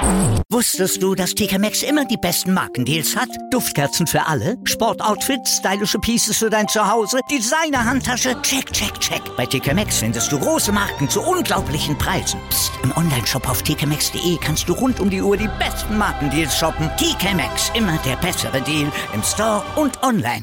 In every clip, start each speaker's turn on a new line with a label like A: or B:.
A: Wusstest du, dass TK Maxx immer die besten Markendeals hat? Duftkerzen für alle, Sportoutfits, stylische Pieces für dein Zuhause, Designer-Handtasche, check, check, check. Bei TK Maxx findest du große Marken zu unglaublichen Preisen. Psst. Im Onlineshop auf tkmaxx.de kannst du rund um die Uhr die besten Markendeals shoppen. TK Maxx, immer der bessere Deal im Store und online.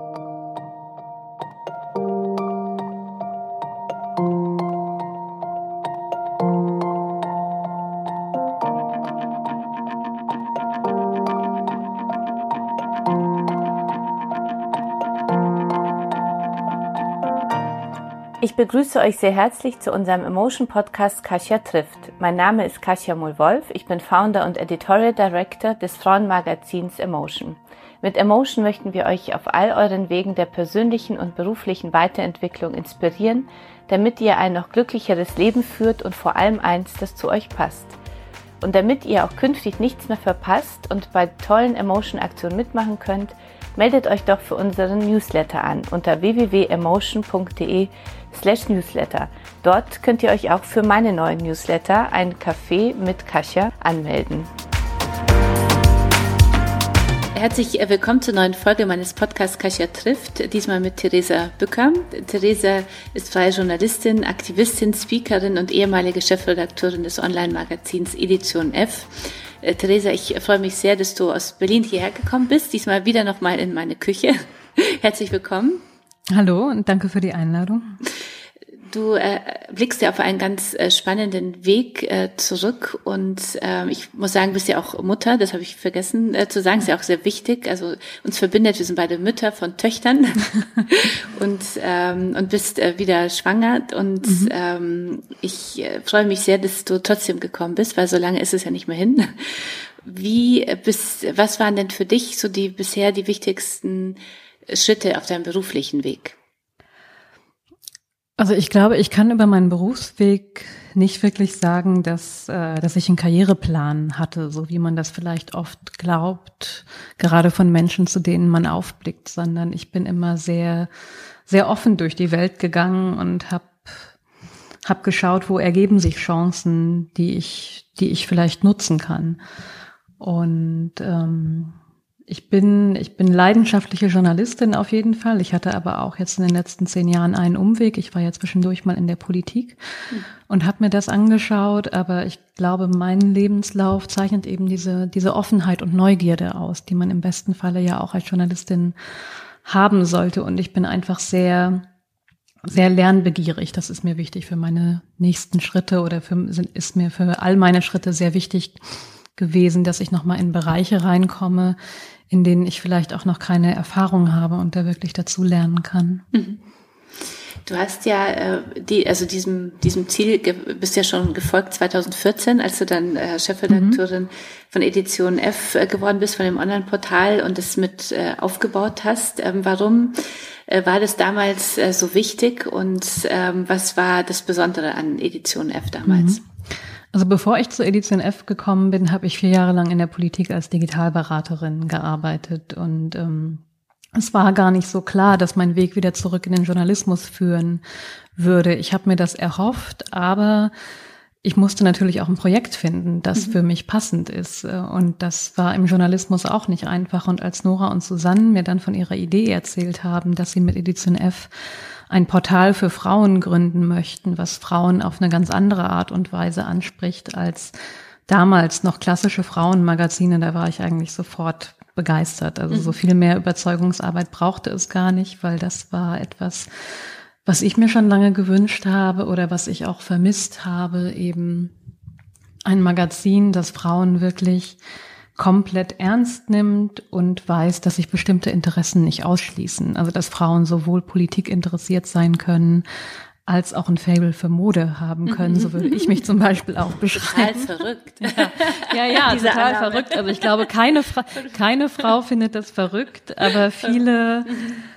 B: Ich begrüße euch sehr herzlich zu unserem Emotion-Podcast Kasia trifft. Mein Name ist Kasia Muhl-Wolf, ich bin Founder und Editorial Director des Frauenmagazins Emotion. Mit Emotion möchten wir euch auf all euren Wegen der persönlichen und beruflichen Weiterentwicklung inspirieren, damit ihr ein noch glücklicheres Leben führt und vor allem eins, das zu euch passt. Und damit ihr auch künftig nichts mehr verpasst und bei tollen Emotion-Aktionen mitmachen könnt, meldet euch doch für unseren Newsletter an unter www.emotion.de/newsletter. Dort könnt ihr euch auch für meine neuen Newsletter, ein Café mit Kasia, anmelden. Herzlich willkommen zur neuen Folge meines Podcasts Kasia trifft, diesmal mit Theresa Bücker. Theresa ist freie Journalistin, Aktivistin, Speakerin und ehemalige Chefredakteurin des Online-Magazins Edition F. Theresa, ich freue mich sehr, dass du aus Berlin hierher gekommen bist, diesmal wieder nochmal in meine Küche. Herzlich willkommen.
C: Hallo und danke für die Einladung.
B: Du blickst ja auf einen ganz spannenden Weg zurück und ich muss sagen, bist ja auch Mutter, das habe ich vergessen zu sagen, ist ja auch sehr wichtig. Also uns verbindet, wir sind beide Mütter von Töchtern und bist wieder schwanger und ich freue mich sehr, dass du trotzdem gekommen bist, weil so lange ist es ja nicht mehr hin. Was waren denn für dich so die wichtigsten Schritte auf deinem beruflichen Weg?
C: Also ich glaube, ich kann über meinen Berufsweg nicht wirklich sagen, dass ich einen Karriereplan hatte, so wie man das vielleicht oft glaubt, gerade von Menschen, zu denen man aufblickt, sondern ich bin immer sehr, sehr offen durch die Welt gegangen und hab geschaut, wo ergeben sich Chancen, die ich vielleicht nutzen kann. Und ich bin leidenschaftliche Journalistin auf jeden Fall. Ich hatte aber auch jetzt in den letzten 10 Jahren einen Umweg. Ich war ja zwischendurch mal in der Politik und habe mir das angeschaut. Aber ich glaube, mein Lebenslauf zeichnet eben diese Offenheit und Neugierde aus, die man im besten Falle ja auch als Journalistin haben sollte. Und ich bin einfach sehr, sehr lernbegierig. Das ist mir wichtig für meine nächsten Schritte ist mir für all meine Schritte sehr wichtig gewesen, dass ich nochmal in Bereiche reinkomme, in denen ich vielleicht auch noch keine Erfahrung habe und da wirklich dazu lernen kann.
B: Du hast ja diesem Ziel bist ja schon gefolgt 2014, als du dann Chefredakteurin von Edition F geworden bist, von dem Online-Portal und es mit aufgebaut hast. Warum war das damals so wichtig und was war das Besondere an Edition F damals?
C: Also bevor ich zur Edition F gekommen bin, habe ich 4 Jahre lang in der Politik als Digitalberaterin gearbeitet und es war gar nicht so klar, dass mein Weg wieder zurück in den Journalismus führen würde. Ich habe mir das erhofft, aber ich musste natürlich auch ein Projekt finden, das für mich passend ist. Und das war im Journalismus auch nicht einfach. Und als Nora und Susanne mir dann von ihrer Idee erzählt haben, dass sie mit Edition F ein Portal für Frauen gründen möchten, was Frauen auf eine ganz andere Art und Weise anspricht als damals noch klassische Frauenmagazine, da war ich eigentlich sofort begeistert. Also so viel mehr Überzeugungsarbeit brauchte es gar nicht, weil das war etwas, was ich mir schon lange gewünscht habe oder was ich auch vermisst habe, eben ein Magazin, das Frauen wirklich komplett ernst nimmt und weiß, dass sich bestimmte Interessen nicht ausschließen. Also dass Frauen sowohl Politik interessiert sein können, als auch ein Faible für Mode haben können. So würde ich mich zum Beispiel auch beschreiben.
B: Total verrückt.
C: Ja, total verrückt. Also ich glaube, keine Frau findet das verrückt, aber viele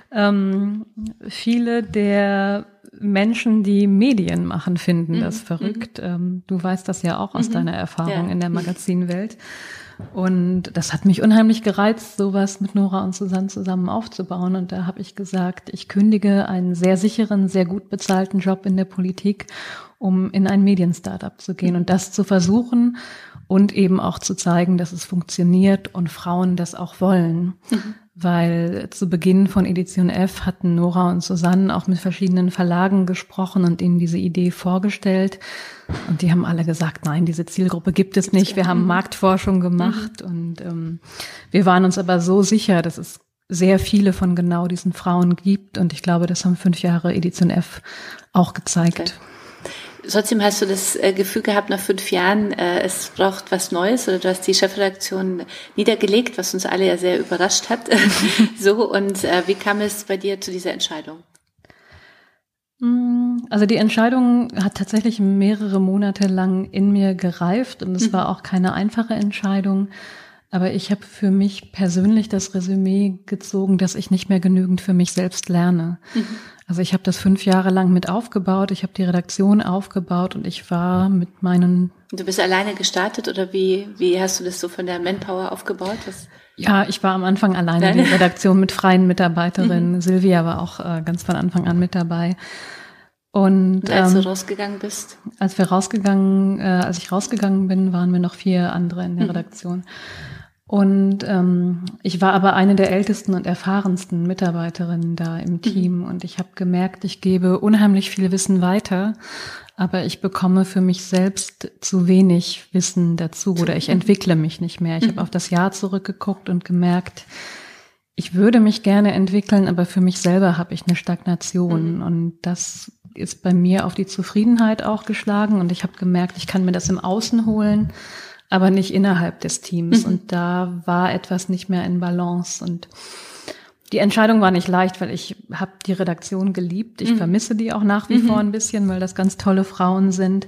C: der Menschen, die Medien machen, finden das verrückt. Du weißt das ja auch aus deiner Erfahrung in der Magazinwelt. Und das hat mich unheimlich gereizt, sowas mit Nora und Susanne zusammen aufzubauen. Und da habe ich gesagt, ich kündige einen sehr sicheren, sehr gut bezahlten Job in der Politik, um in ein Medien-Startup zu gehen und das zu versuchen und eben auch zu zeigen, dass es funktioniert und Frauen das auch wollen. Weil zu Beginn von Edition F hatten Nora und Susanne auch mit verschiedenen Verlagen gesprochen und ihnen diese Idee vorgestellt. Und die haben alle gesagt, nein, diese Zielgruppe gibt es nicht. Wir haben Marktforschung gemacht und wir waren uns aber so sicher, dass es sehr viele von genau diesen Frauen gibt. Und ich glaube, das haben 5 Jahre Edition F auch gezeigt.
B: Okay. Trotzdem hast du das Gefühl gehabt, nach 5 Jahren, es braucht was Neues, oder du hast die Chefredaktion niedergelegt, was uns alle ja sehr überrascht hat. So, und wie kam es bei dir zu dieser Entscheidung?
C: Also die Entscheidung hat tatsächlich mehrere Monate lang in mir gereift und es war auch keine einfache Entscheidung. Aber ich habe für mich persönlich das Resümee gezogen, dass ich nicht mehr genügend für mich selbst lerne. Also ich habe das 5 Jahre lang mit aufgebaut, ich habe die Redaktion aufgebaut und ich war mit meinen...
B: Du bist alleine gestartet oder wie hast du das so von der Manpower aufgebaut?
C: Ja, ich war am Anfang alleine, die Redaktion mit freien Mitarbeiterinnen. Silvia war auch ganz von Anfang an mit dabei. Und
B: als du rausgegangen bist?
C: Als ich rausgegangen bin, waren wir noch 4 andere in der Redaktion. Und ich war aber eine der ältesten und erfahrensten Mitarbeiterinnen da im Team. Und ich habe gemerkt, ich gebe unheimlich viel Wissen weiter, aber ich bekomme für mich selbst zu wenig Wissen dazu oder ich entwickle mich nicht mehr. Ich habe auf das Jahr zurückgeguckt und gemerkt, ich würde mich gerne entwickeln, aber für mich selber habe ich eine Stagnation. Und das ist bei mir auf die Zufriedenheit auch geschlagen. Und ich habe gemerkt, ich kann mir das im Außen holen, aber nicht innerhalb des Teams. Und da war etwas nicht mehr in Balance. Und die Entscheidung war nicht leicht, weil ich habe die Redaktion geliebt. Ich vermisse die auch nach wie vor ein bisschen, weil das ganz tolle Frauen sind.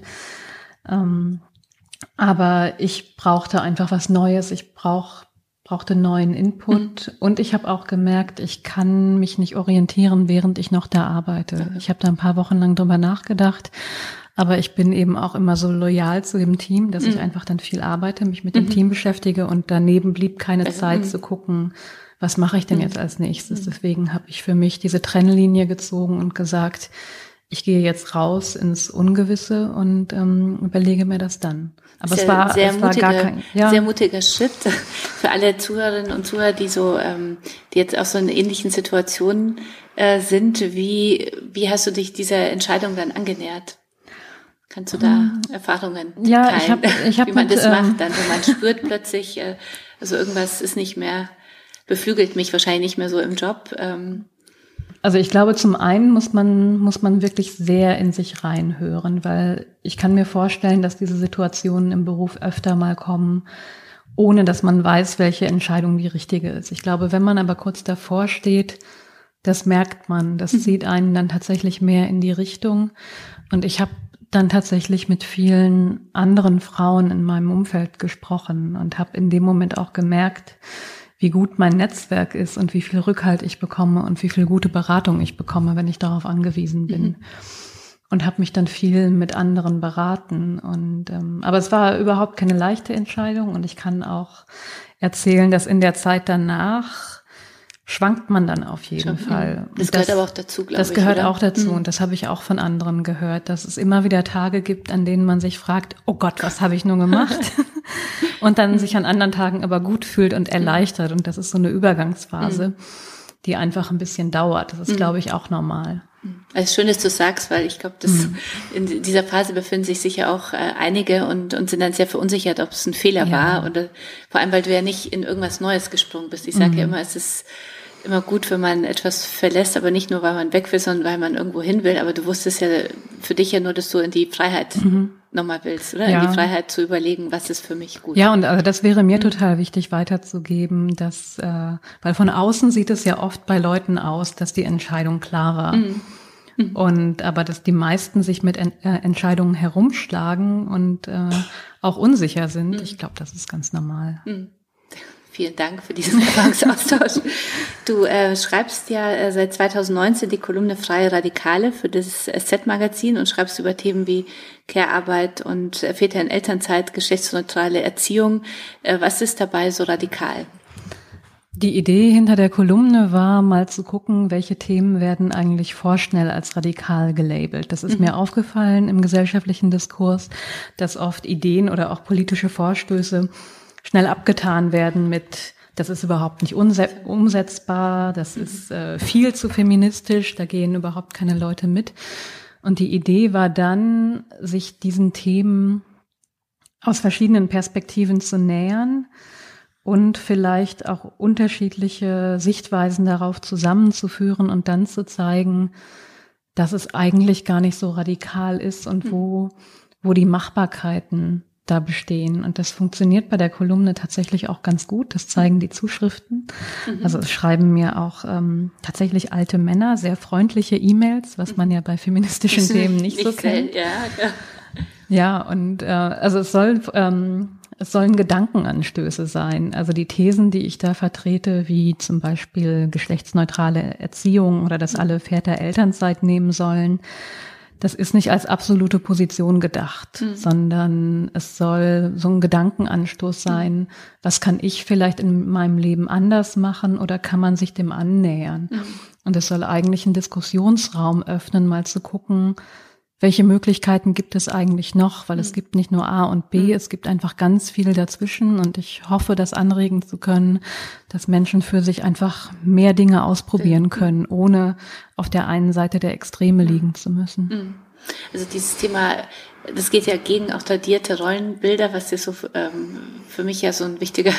C: Aber ich brauchte einfach was Neues. Ich brauchte neuen Input. Und ich habe auch gemerkt, ich kann mich nicht orientieren, während ich noch da arbeite. Ich habe da ein paar Wochen lang drüber nachgedacht. Aber ich bin eben auch immer so loyal zu dem Team, dass ich einfach dann viel arbeite, mich mit dem Team beschäftige und daneben blieb keine Zeit zu gucken, was mache ich denn jetzt als nächstes. Deswegen habe ich für mich diese Trennlinie gezogen und gesagt, ich gehe jetzt raus ins Ungewisse und überlege mir das dann. Aber es war gar kein
B: sehr mutiger Schritt für alle Zuhörerinnen und Zuhörer, die so, die jetzt auch so in ähnlichen Situationen sind. Wie hast du dich dieser Entscheidung dann angenähert? Kannst du da Erfahrungen teilen,
C: ich hab
B: wie man das macht, dann, wenn man spürt plötzlich, also irgendwas ist nicht mehr, beflügelt mich wahrscheinlich nicht mehr so im Job.
C: Also ich glaube, zum einen muss man wirklich sehr in sich reinhören, weil ich kann mir vorstellen, dass diese Situationen im Beruf öfter mal kommen, ohne dass man weiß, welche Entscheidung die richtige ist. Ich glaube, wenn man aber kurz davor steht, das merkt man, das zieht einen dann tatsächlich mehr in die Richtung. Und ich habe dann tatsächlich mit vielen anderen Frauen in meinem Umfeld gesprochen und habe in dem Moment auch gemerkt, wie gut mein Netzwerk ist und wie viel Rückhalt ich bekomme und wie viel gute Beratung ich bekomme, wenn ich darauf angewiesen bin. Und habe mich dann viel mit anderen beraten. Und aber es war überhaupt keine leichte Entscheidung. Und ich kann auch erzählen, dass in der Zeit danach schwankt man dann auf jeden Fall.
B: Das gehört aber auch dazu, glaube ich.
C: Das gehört auch dazu und das habe ich auch von anderen gehört, dass es immer wieder Tage gibt, an denen man sich fragt, oh Gott, was habe ich nur gemacht? Und dann sich an anderen Tagen aber gut fühlt und erleichtert und das ist so eine Übergangsphase, die einfach ein bisschen dauert. Das ist, glaube ich, auch normal.
B: Es ist schön, dass du sagst, weil ich glaube, dass in dieser Phase befinden sich sicher auch einige und sind dann sehr verunsichert, ob es ein Fehler war oder vor allem, weil du ja nicht in irgendwas Neues gesprungen bist. Ich sage ja immer, es ist immer gut, wenn man etwas verlässt, aber nicht nur, weil man weg will, sondern weil man irgendwo hin will. Aber du wusstest ja für dich ja nur, dass du in die Freiheit nochmal willst, oder? In die Freiheit zu überlegen, was ist für mich gut.
C: Ja, und also das wäre mir total wichtig weiterzugeben, dass, weil von außen sieht es ja oft bei Leuten aus, dass die Entscheidung klar war. Und aber dass die meisten sich mit Entscheidungen herumschlagen und auch unsicher sind. Ich glaube, das ist ganz normal.
B: Vielen Dank für diesen Erfahrungsaustausch. Du schreibst ja seit 2019 die Kolumne Freie Radikale für das SZ-Magazin und schreibst über Themen wie Care-Arbeit und Väter in Elternzeit, geschlechtsneutrale Erziehung. Was ist dabei so radikal?
C: Die Idee hinter der Kolumne war, mal zu gucken, welche Themen werden eigentlich vorschnell als radikal gelabelt. Das ist mir aufgefallen im gesellschaftlichen Diskurs, dass oft Ideen oder auch politische Vorstöße schnell abgetan werden mit, das ist überhaupt nicht umsetzbar, das ist viel zu feministisch, da gehen überhaupt keine Leute mit. Und die Idee war dann, sich diesen Themen aus verschiedenen Perspektiven zu nähern und vielleicht auch unterschiedliche Sichtweisen darauf zusammenzuführen und dann zu zeigen, dass es eigentlich gar nicht so radikal ist und wo die Machbarkeiten da bestehen. Und das funktioniert bei der Kolumne tatsächlich auch ganz gut. Das zeigen die Zuschriften. Also es schreiben mir auch tatsächlich alte Männer sehr freundliche E-Mails, was man ja bei feministischen Themen nicht so kennt. Ja, und also es sollen Gedankenanstöße sein. Also die Thesen, die ich da vertrete, wie zum Beispiel geschlechtsneutrale Erziehung oder dass alle Väter Elternzeit nehmen sollen, das ist nicht als absolute Position gedacht, sondern es soll so ein Gedankenanstoß sein. Was kann ich vielleicht in meinem Leben anders machen oder kann man sich dem annähern? Und es soll eigentlich einen Diskussionsraum öffnen, mal zu gucken, welche Möglichkeiten gibt es eigentlich noch? Weil es gibt nicht nur A und B, es gibt einfach ganz viel dazwischen. Und ich hoffe, das anregen zu können, dass Menschen für sich einfach mehr Dinge ausprobieren können, ohne auf der einen Seite der Extreme liegen zu müssen.
B: Also dieses Thema, das geht ja gegen auch tradierte Rollenbilder, was ja so für mich ja so ein wichtiger,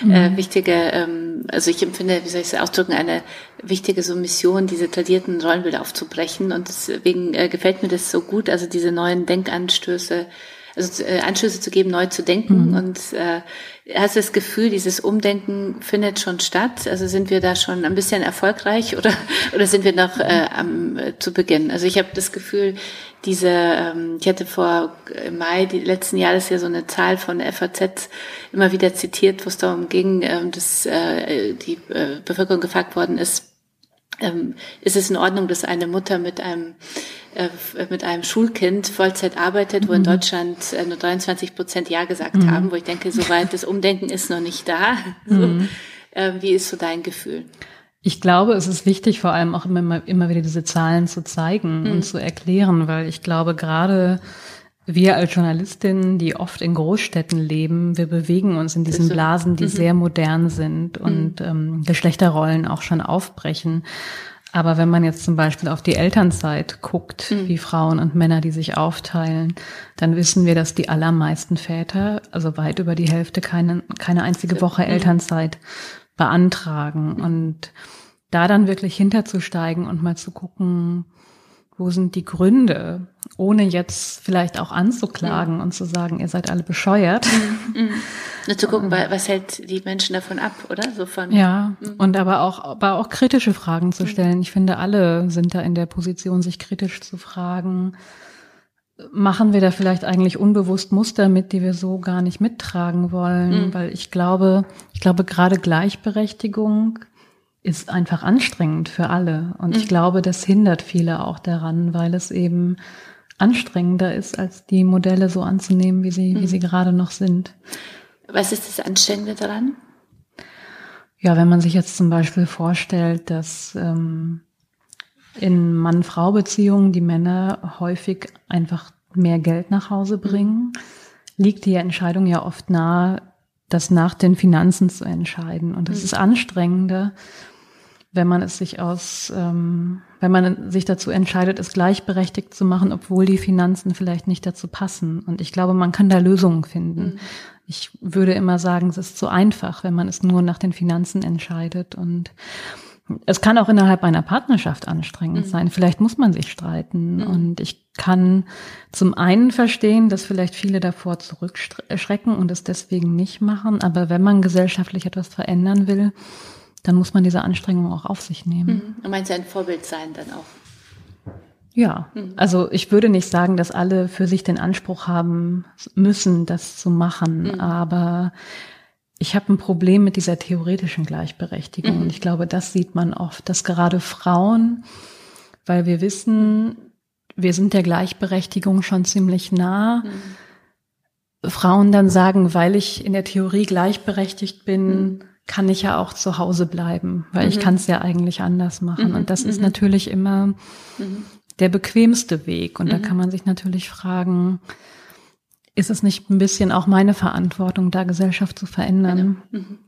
B: also ich empfinde, wie soll ich es ausdrücken, eine wichtige so Mission, diese tradierten Rollenbilder aufzubrechen. Und deswegen gefällt mir das so gut, also diese neuen Denkanstöße, also Anstöße zu geben, neu zu denken. Und hast du das Gefühl, dieses Umdenken findet schon statt? Also sind wir da schon ein bisschen erfolgreich oder sind wir noch zu Beginn? Also ich habe das Gefühl, ich hatte im Mai letzten Jahres ja so eine Zahl von der FAZ immer wieder zitiert, wo es darum ging, dass die Bevölkerung gefragt worden ist es in Ordnung, dass eine Mutter mit einem Schulkind Vollzeit arbeitet, wo in Deutschland nur 23% Ja gesagt haben, wo ich denke, soweit das Umdenken ist noch nicht da. Wie ist so dein Gefühl?
C: Ich glaube, es ist wichtig, vor allem auch immer wieder diese Zahlen zu zeigen und zu erklären, weil ich glaube, gerade wir als Journalistinnen, die oft in Großstädten leben, wir bewegen uns in diesen Blasen, die sehr modern sind und Geschlechterrollen auch schon aufbrechen. Aber wenn man jetzt zum Beispiel auf die Elternzeit guckt, wie Frauen und Männer, die sich aufteilen, dann wissen wir, dass die allermeisten Väter, also weit über die Hälfte, keine einzige Woche Elternzeit beantragen. Und da dann wirklich hinterzusteigen und mal zu gucken, wo sind die Gründe, ohne jetzt vielleicht auch anzuklagen und zu sagen, ihr seid alle bescheuert.
B: Nur zu gucken, was hält die Menschen davon ab, oder?
C: Und aber auch kritische Fragen zu stellen. Ich finde, alle sind da in der Position, sich kritisch zu fragen, machen wir da vielleicht eigentlich unbewusst Muster mit, die wir so gar nicht mittragen wollen? Weil ich glaube, gerade Gleichberechtigung ist einfach anstrengend für alle. Und ich glaube, das hindert viele auch daran, weil es eben anstrengender ist, als die Modelle so anzunehmen, wie sie gerade noch sind.
B: Was ist das Anstrengende daran?
C: Ja, wenn man sich jetzt zum Beispiel vorstellt, dass in Mann-Frau-Beziehungen die Männer häufig einfach mehr Geld nach Hause bringen, liegt die Entscheidung ja oft nahe, das nach den Finanzen zu entscheiden. Und es ist anstrengender, wenn man sich dazu entscheidet, es gleichberechtigt zu machen, obwohl die Finanzen vielleicht nicht dazu passen. Und ich glaube, man kann da Lösungen finden. Ich würde immer sagen, es ist zu einfach, wenn man es nur nach den Finanzen entscheidet. Und es kann auch innerhalb einer Partnerschaft anstrengend sein. Vielleicht muss man sich streiten. Und ich kann zum einen verstehen, dass vielleicht viele davor zurückschrecken und es deswegen nicht machen. Aber wenn man gesellschaftlich etwas verändern will, dann muss man diese Anstrengung auch auf sich nehmen.
B: Du meinst ja ein Vorbild sein dann auch?
C: Ja, also ich würde nicht sagen, dass alle für sich den Anspruch haben müssen, das zu machen. Aber ich habe ein Problem mit dieser theoretischen Gleichberechtigung. Und ich glaube, das sieht man oft, dass gerade Frauen, weil wir wissen, wir sind der Gleichberechtigung schon ziemlich nah, Frauen dann sagen, weil ich in der Theorie gleichberechtigt bin, kann ich ja auch zu Hause bleiben, weil ich kann es ja eigentlich anders machen. Und das ist natürlich immer der bequemste Weg. Und da kann man sich natürlich fragen, ist es nicht ein bisschen auch meine Verantwortung, da Gesellschaft zu verändern?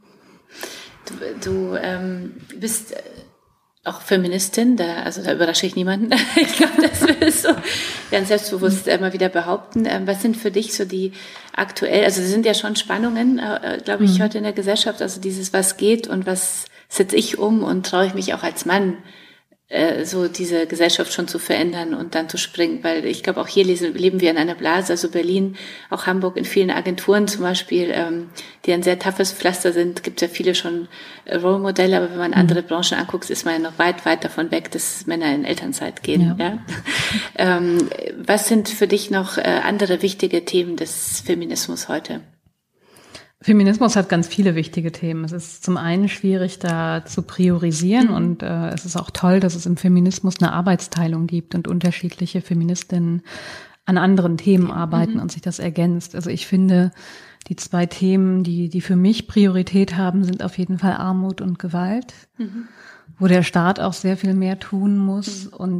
B: Du bist auch Feministin, da überrasche ich niemanden. Ich glaube, das willst du ganz selbstbewusst immer wieder behaupten. Was sind für dich so die aktuell, also es sind ja schon Spannungen, glaube ich, heute in der Gesellschaft, also dieses, was geht und was setze ich um und traue ich mich auch als Mann, so diese Gesellschaft schon zu verändern und dann zu springen, weil ich glaube, auch hier leben wir in einer Blase, also Berlin, auch Hamburg, in vielen Agenturen zum Beispiel, die ein sehr toughes Pflaster sind, gibt es ja viele schon Role-Modelle, aber wenn man andere Branchen anguckt, ist man ja noch weit, weit davon weg, dass Männer in Elternzeit gehen. Ja. Was sind für dich noch andere wichtige Themen des Feminismus heute?
C: Feminismus hat ganz viele wichtige Themen. Es ist zum einen schwierig, da zu priorisieren und es ist auch toll, dass es im Feminismus eine Arbeitsteilung gibt und unterschiedliche Feministinnen an anderen Themen arbeiten und sich das ergänzt. Also ich finde, die zwei Themen, die für mich Priorität haben, sind auf jeden Fall Armut und Gewalt, wo der Staat auch sehr viel mehr tun muss und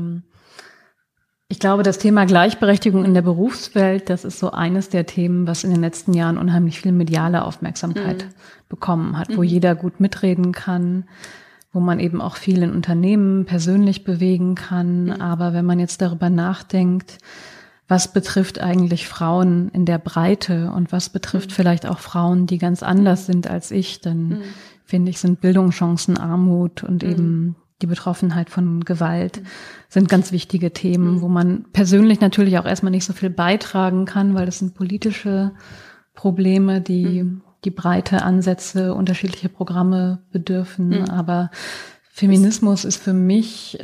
C: ich glaube, das Thema Gleichberechtigung in der Berufswelt, das ist so eines der Themen, was in den letzten Jahren unheimlich viel mediale Aufmerksamkeit bekommen hat, wo jeder gut mitreden kann, wo man eben auch viel in Unternehmen persönlich bewegen kann. Aber wenn man jetzt darüber nachdenkt, was betrifft eigentlich Frauen in der Breite und was betrifft vielleicht auch Frauen, die ganz anders sind als ich, dann finde ich, sind Bildungschancen, Armut und eben die Betroffenheit von Gewalt sind ganz wichtige Themen, wo man persönlich natürlich auch erstmal nicht so viel beitragen kann, weil das sind politische Probleme, die breite Ansätze, unterschiedliche Programme bedürfen. Aber Feminismus ist für mich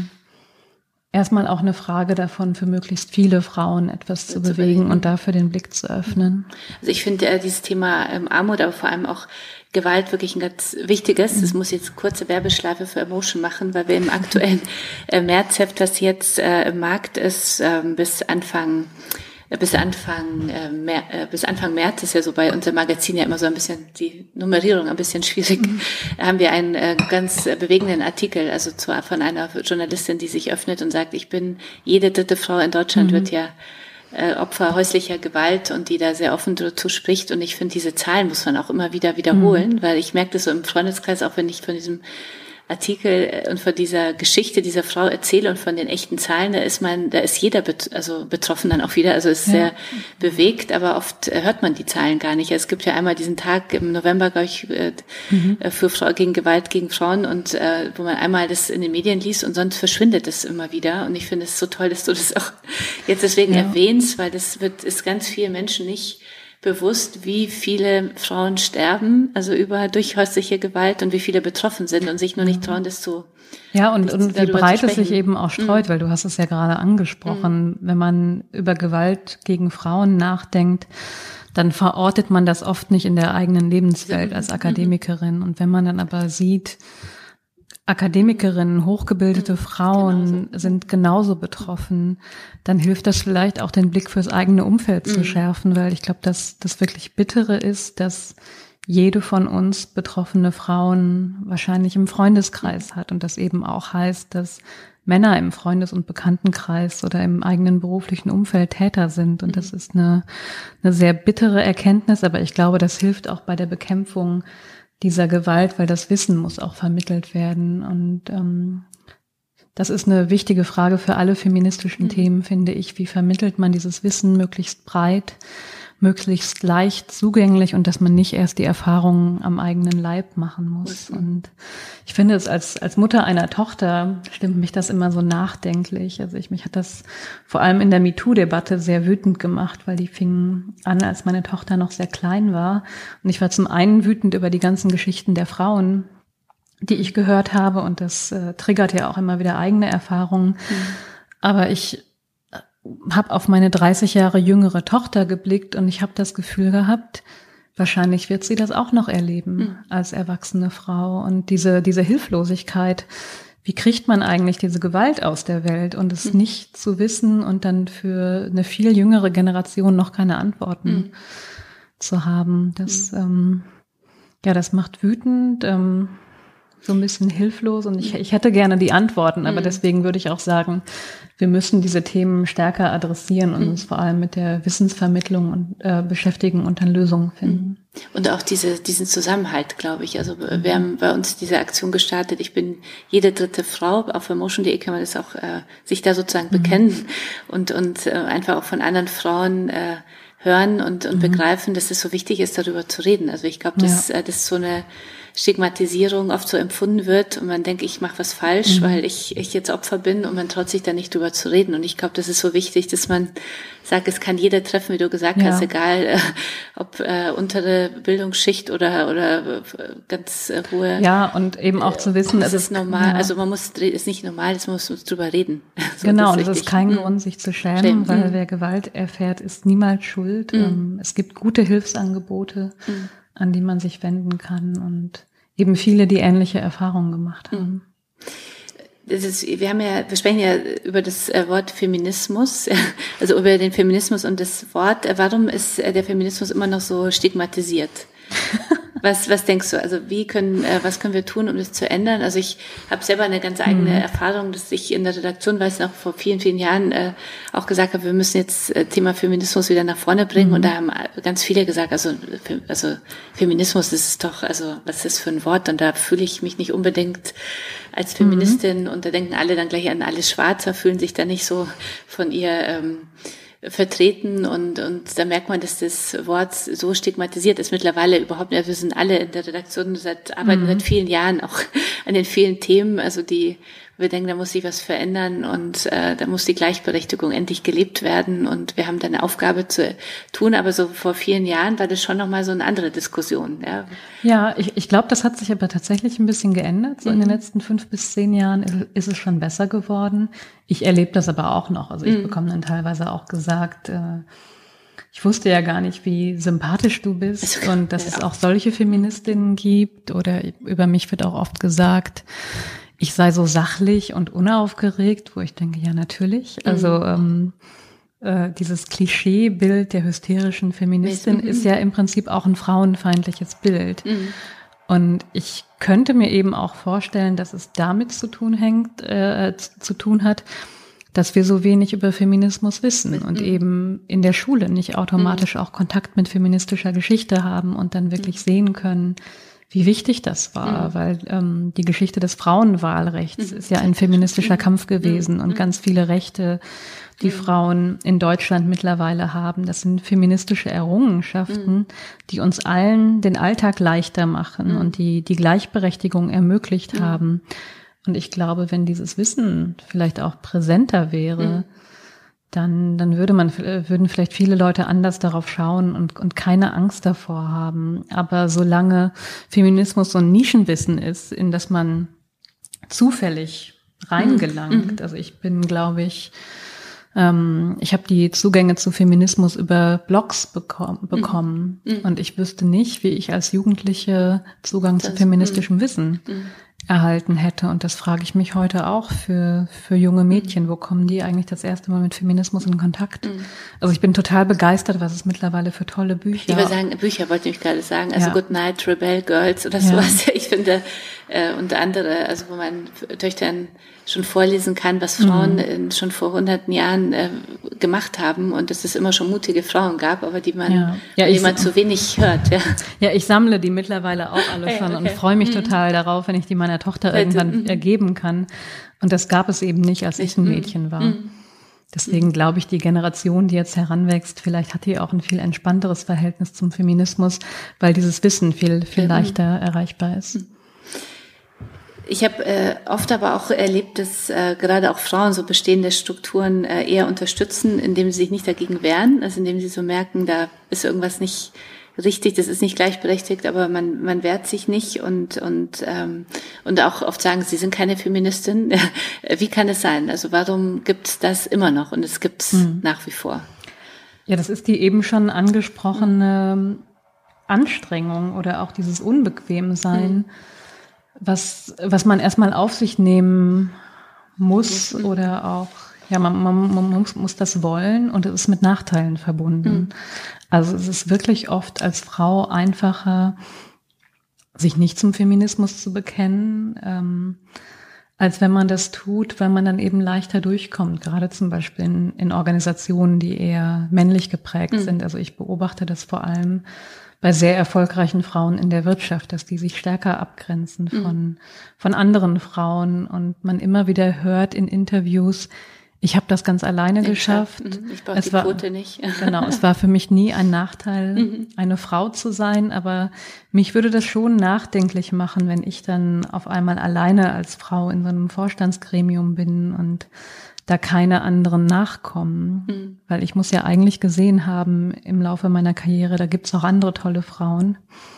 C: erstmal auch eine Frage davon, für möglichst viele Frauen etwas zu bewegen und dafür den Blick zu öffnen.
B: Also ich finde dieses Thema Armut, aber vor allem auch Gewalt wirklich ein ganz wichtiges. Das muss jetzt kurze Werbeschleife für Emotion machen, weil wir im aktuellen Märzheft, das jetzt im Markt ist, bis Anfang März ist ja so bei unserem Magazin ja immer so ein bisschen die Nummerierung ein bisschen schwierig. Da haben wir einen ganz bewegenden Artikel, also von einer Journalistin, die sich öffnet und sagt, jede dritte Frau in Deutschland wird ja Opfer häuslicher Gewalt und die da sehr offen dazu spricht. Und ich finde, diese Zahlen muss man auch immer wieder wiederholen, weil ich merke das so im Freundeskreis, auch wenn ich von diesem Artikel und von dieser Geschichte dieser Frau erzähle und von den echten Zahlen, da ist jeder betroffen dann auch wieder, also ist sehr bewegt, aber oft hört man die Zahlen gar nicht. Es gibt ja einmal diesen Tag im November, glaube ich, gegen Gewalt gegen Frauen und wo man einmal das in den Medien liest und sonst verschwindet es immer wieder und ich finde es so toll, dass du das auch jetzt deswegen erwähnst, weil ist ganz vielen Menschen nicht bewusst, wie viele Frauen sterben, also durch häusliche Gewalt und wie viele betroffen sind und sich nur nicht trauen, das zu
C: und wie breit es sich eben auch streut, weil du hast es ja gerade angesprochen, wenn man über Gewalt gegen Frauen nachdenkt, dann verortet man das oft nicht in der eigenen Lebenswelt als Akademikerin. Und wenn man dann aber sieht, Akademikerinnen, hochgebildete Frauen sind genauso betroffen, dann hilft das vielleicht auch, den Blick fürs eigene Umfeld zu schärfen, weil ich glaube, dass das wirklich Bittere ist, dass jede von uns betroffene Frauen wahrscheinlich im Freundeskreis hat und das eben auch heißt, dass Männer im Freundes- und Bekanntenkreis oder im eigenen beruflichen Umfeld Täter sind und das ist eine sehr bittere Erkenntnis, aber ich glaube, das hilft auch bei der Bekämpfung dieser Gewalt, weil das Wissen muss auch vermittelt werden und das ist eine wichtige Frage für alle feministischen Themen, finde ich. Wie vermittelt man dieses Wissen möglichst breit, möglichst leicht zugänglich und dass man nicht erst die Erfahrungen am eigenen Leib machen muss. Und ich finde es als Mutter einer Tochter stimmt mich das immer so nachdenklich. Also mich hat das vor allem in der MeToo-Debatte sehr wütend gemacht, weil die fing an, als meine Tochter noch sehr klein war. Und ich war zum einen wütend über die ganzen Geschichten der Frauen, die ich gehört habe. Und das triggert ja auch immer wieder eigene Erfahrungen. Aber ich habe auf meine 30 Jahre jüngere Tochter geblickt und ich habe das Gefühl gehabt, wahrscheinlich wird sie das auch noch erleben als erwachsene Frau. Und diese Hilflosigkeit, wie kriegt man eigentlich diese Gewalt aus der Welt und es nicht zu wissen und dann für eine viel jüngere Generation noch keine Antworten zu haben. Das, das macht wütend, so ein bisschen hilflos und ich hätte gerne die Antworten, aber deswegen würde ich auch sagen, wir müssen diese Themen stärker adressieren und uns vor allem mit der Wissensvermittlung und beschäftigen und dann Lösungen finden.
B: Und auch diesen Zusammenhalt, glaube ich. Also wir haben bei uns diese Aktion gestartet. Ich bin jede dritte Frau. Auf emotion.de kann man das auch sich da sozusagen bekennen und einfach auch von anderen Frauen hören und begreifen, dass es so wichtig ist, darüber zu reden. Also ich glaube, dass so eine Stigmatisierung oft so empfunden wird und man denkt, ich mache was falsch, weil ich jetzt Opfer bin und man traut sich da nicht drüber zu reden. Und ich glaube, das ist so wichtig, dass man sagt, es kann jeder treffen, wie du gesagt hast, egal ob untere Bildungsschicht oder ganz hohe.
C: Ja, und eben auch zu wissen,
B: es ist normal. Also es ist nicht normal, es muss drüber reden. So,
C: genau, und es ist kein Grund, sich zu schämen, weil wer Gewalt erfährt, ist niemals schuld. Es gibt gute Hilfsangebote, an die man sich wenden kann und eben viele, die ähnliche Erfahrungen gemacht haben.
B: Wir sprechen ja über das Wort Feminismus, also über den Feminismus und das Wort. Warum ist der Feminismus immer noch so stigmatisiert? Was denkst du? Also was können wir tun, um das zu ändern? Also ich habe selber eine ganz eigene Erfahrung, dass ich in der Redaktion, weiß noch, vor vielen, vielen Jahren auch gesagt habe, wir müssen jetzt Thema Feminismus wieder nach vorne bringen. Und da haben ganz viele gesagt, also Feminismus, das ist doch, also was ist das für ein Wort? Und da fühle ich mich nicht unbedingt als Feministin. Und da denken alle dann gleich an alles Schwarzer, fühlen sich da nicht so von ihr vertreten und da merkt man, dass das Wort so stigmatisiert ist mittlerweile überhaupt nicht. Wir sind alle in der Redaktion arbeiten seit vielen Jahren auch an den vielen Themen, also wir denken, da muss sich was verändern und da muss die Gleichberechtigung endlich gelebt werden und wir haben da eine Aufgabe zu tun, aber so vor vielen Jahren war das schon nochmal so eine andere Diskussion.
C: Ja, ich glaube, das hat sich aber tatsächlich ein bisschen geändert. So in den letzten 5 bis 10 Jahren ist es schon besser geworden. Ich erlebe das aber auch noch. Also ich bekomme dann teilweise auch gesagt, ich wusste ja gar nicht, wie sympathisch du bist und dass es auch solche Feministinnen gibt oder über mich wird auch oft gesagt, ich sei so sachlich und unaufgeregt, wo ich denke, ja natürlich. Also dieses Klischeebild der hysterischen Feministin ist ja im Prinzip auch ein frauenfeindliches Bild. Und ich könnte mir eben auch vorstellen, dass es damit zu tun hat, dass wir so wenig über Feminismus wissen und eben in der Schule nicht automatisch auch Kontakt mit feministischer Geschichte haben und dann wirklich sehen können, wie wichtig das war, weil die Geschichte des Frauenwahlrechts ist ja ein feministischer Kampf gewesen und ganz viele Rechte, die Frauen in Deutschland mittlerweile haben, das sind feministische Errungenschaften, die uns allen den Alltag leichter machen und die Gleichberechtigung ermöglicht haben. Und ich glaube, wenn dieses Wissen vielleicht auch präsenter wäre, dann würden vielleicht viele Leute anders darauf schauen und keine Angst davor haben. Aber solange Feminismus so ein Nischenwissen ist, in das man zufällig reingelangt, also ich bin, glaube ich, ich habe die Zugänge zu Feminismus über Blogs bekommen und ich wüsste nicht, wie ich als Jugendliche Zugang zu feministischem Wissen erhalten hätte. Und das frage ich mich heute auch für junge Mädchen. Wo kommen die eigentlich das erste Mal mit Feminismus in Kontakt? Also ich bin total begeistert, was es mittlerweile für tolle Bücher.
B: Ich würde sagen, Bücher wollte ich gerade sagen. Also Good Night, Rebel Girls oder sowas. Ich finde, und andere, also wo man Töchtern schon vorlesen kann, was Frauen schon vor hunderten Jahren gemacht haben und dass es immer schon mutige Frauen gab, aber die man zu wenig hört.
C: Ja, ich sammle die mittlerweile auch alle schon und freue mich total darauf, wenn ich die meiner Tochter irgendwann ergeben kann. Und das gab es eben nicht, als ich ein Mädchen war. Deswegen glaube ich, die Generation, die jetzt heranwächst, vielleicht hat die auch ein viel entspannteres Verhältnis zum Feminismus, weil dieses Wissen viel leichter erreichbar ist.
B: Ich habe oft aber auch erlebt, dass gerade auch Frauen so bestehende Strukturen eher unterstützen, indem sie sich nicht dagegen wehren, also indem sie so merken, da ist irgendwas nicht richtig, das ist nicht gleichberechtigt, aber man wehrt sich nicht und auch oft sagen, sie sind keine Feministin. Wie kann es sein? Also warum gibt's das immer noch und es gibt's nach wie vor?
C: Ja, das ist die eben schon angesprochene Anstrengung oder auch dieses Unbequemsein, was man erstmal auf sich nehmen muss oder auch, ja, man muss das wollen und es ist mit Nachteilen verbunden. Also es ist wirklich oft als Frau einfacher, sich nicht zum Feminismus zu bekennen, als wenn man das tut, weil man dann eben leichter durchkommt, gerade zum Beispiel in Organisationen, die eher männlich geprägt sind. Also ich beobachte das vor allem bei sehr erfolgreichen Frauen in der Wirtschaft, dass die sich stärker abgrenzen von anderen Frauen und man immer wieder hört in Interviews, ich habe das ganz alleine geschafft.
B: Ich brauche die Quote nicht.
C: Genau, es war für mich nie ein Nachteil, eine Frau zu sein, aber mich würde das schon nachdenklich machen, wenn ich dann auf einmal alleine als Frau in so einem Vorstandsgremium bin und da keine anderen nachkommen. Weil ich muss ja eigentlich gesehen haben im Laufe meiner Karriere, da gibt's auch andere tolle Frauen.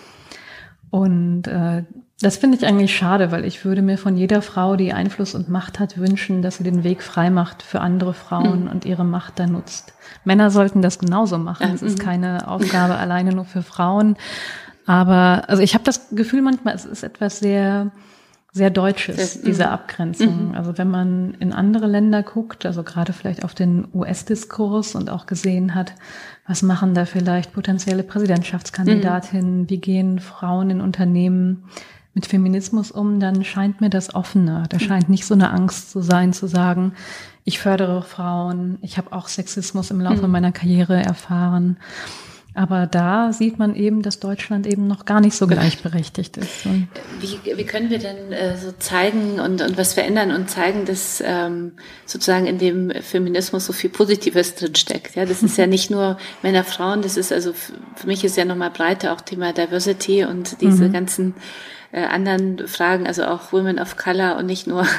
C: Und das finde ich eigentlich schade, weil ich würde mir von jeder Frau, die Einfluss und Macht hat, wünschen, dass sie den Weg frei macht für andere Frauen und ihre Macht da nutzt. Männer sollten das genauso machen. Es ist keine Aufgabe alleine nur für Frauen. Aber also ich habe das Gefühl manchmal, es ist etwas sehr, sehr Deutsches, diese Abgrenzung. Also wenn man in andere Länder guckt, also gerade vielleicht auf den US-Diskurs und auch gesehen hat, was machen da vielleicht potenzielle Präsidentschaftskandidatinnen, wie gehen Frauen in Unternehmen mit Feminismus um, dann scheint mir das offener. Da scheint nicht so eine Angst zu sein, zu sagen, ich fördere Frauen, ich habe auch Sexismus im Laufe meiner Karriere erfahren. Aber da sieht man eben, dass Deutschland eben noch gar nicht so gleichberechtigt ist. Und
B: wie können wir denn so zeigen und was verändern und zeigen, dass sozusagen in dem Feminismus so viel Positives drinsteckt? Ja, das ist ja nicht nur Männer, Frauen, das ist also für mich ist ja nochmal breiter auch Thema Diversity und diese ganzen anderen Fragen, also auch Women of Color und nicht nur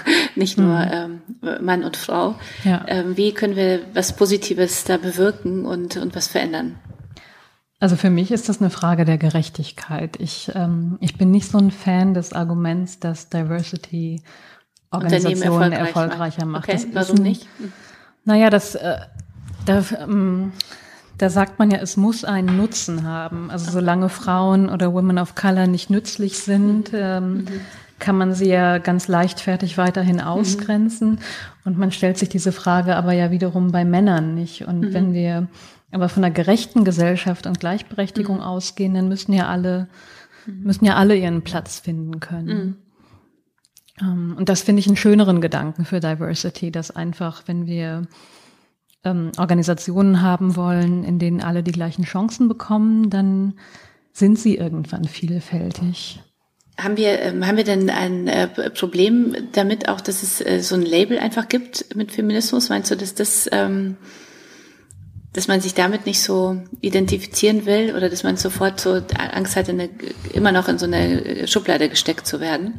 B: Mann und Frau.
C: Ja.
B: Wie können wir was Positives da bewirken und was verändern?
C: Also für mich ist das eine Frage der Gerechtigkeit. Ich bin nicht so ein Fan des Arguments, dass Diversity Organisationen erfolgreicher macht.
B: Okay, warum nicht?
C: Naja, da sagt man ja, es muss einen Nutzen haben. Also solange Frauen oder Women of Color nicht nützlich sind, kann man sie ja ganz leichtfertig weiterhin ausgrenzen. Und man stellt sich diese Frage aber ja wiederum bei Männern nicht. Und wenn wir aber von einer gerechten Gesellschaft und Gleichberechtigung ausgehen, dann müssen ja alle ihren Platz finden können. Und das finde ich einen schöneren Gedanken für Diversity, dass einfach, wenn wir Organisationen haben wollen, in denen alle die gleichen Chancen bekommen, dann sind sie irgendwann vielfältig.
B: Haben wir denn ein Problem damit auch, dass es so ein Label einfach gibt mit Feminismus? Meinst du, dass man sich damit nicht so identifizieren will oder dass man sofort so Angst hat, immer noch in so eine Schublade gesteckt zu werden?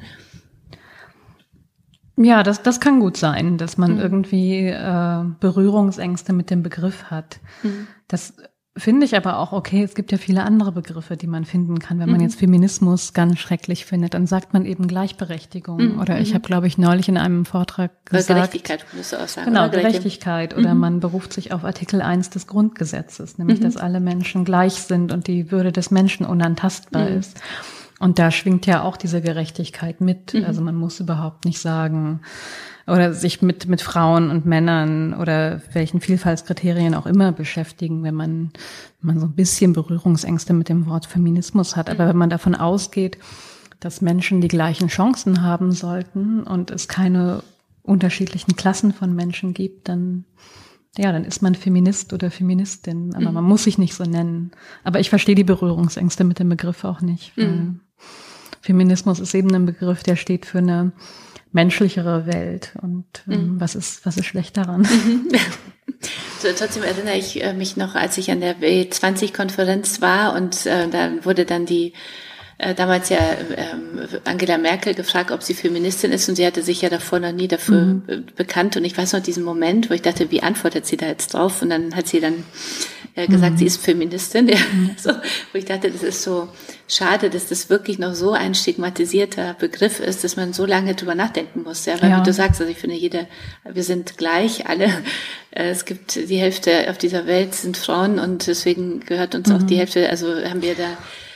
C: Ja, das kann gut sein, dass man irgendwie Berührungsängste mit dem Begriff hat. Das finde ich aber auch okay. Es gibt ja viele andere Begriffe, die man finden kann. Wenn man jetzt Feminismus ganz schrecklich findet, dann sagt man eben Gleichberechtigung. Oder ich habe, glaube ich, neulich in einem Vortrag gesagt.
B: Gerechtigkeit, müsste auch sagen.
C: Genau, Gerechtigkeit. Oder man beruft sich auf Artikel 1 des Grundgesetzes, nämlich, dass alle Menschen gleich sind und die Würde des Menschen unantastbar ist. Und da schwingt ja auch diese Gerechtigkeit mit. Also man muss überhaupt nicht sagen oder sich mit Frauen und Männern oder welchen Vielfaltskriterien auch immer beschäftigen, wenn man so ein bisschen Berührungsängste mit dem Wort Feminismus hat. Aber wenn man davon ausgeht, dass Menschen die gleichen Chancen haben sollten und es keine unterschiedlichen Klassen von Menschen gibt, dann ist man Feminist oder Feministin. Aber man muss sich nicht so nennen. Aber ich verstehe die Berührungsängste mit dem Begriff auch nicht. Weil Feminismus ist eben ein Begriff, der steht für eine menschlichere Welt. Und was ist schlecht daran?
B: So, trotzdem erinnere ich mich noch, als ich an der W20-Konferenz war und da wurde dann damals ja Angela Merkel gefragt, ob sie Feministin ist und sie hatte sich ja davor noch nie dafür bekannt und ich weiß noch diesen Moment, wo ich dachte, wie antwortet sie da jetzt drauf und dann hat sie dann gesagt, sie ist Feministin, ja, so, wo ich dachte, das ist so schade, dass das wirklich noch so ein stigmatisierter Begriff ist, dass man so lange drüber nachdenken muss, ja, weil wie du sagst, also ich finde wir sind gleich alle, es gibt die Hälfte auf dieser Welt sind Frauen und deswegen gehört uns auch die Hälfte, also haben wir da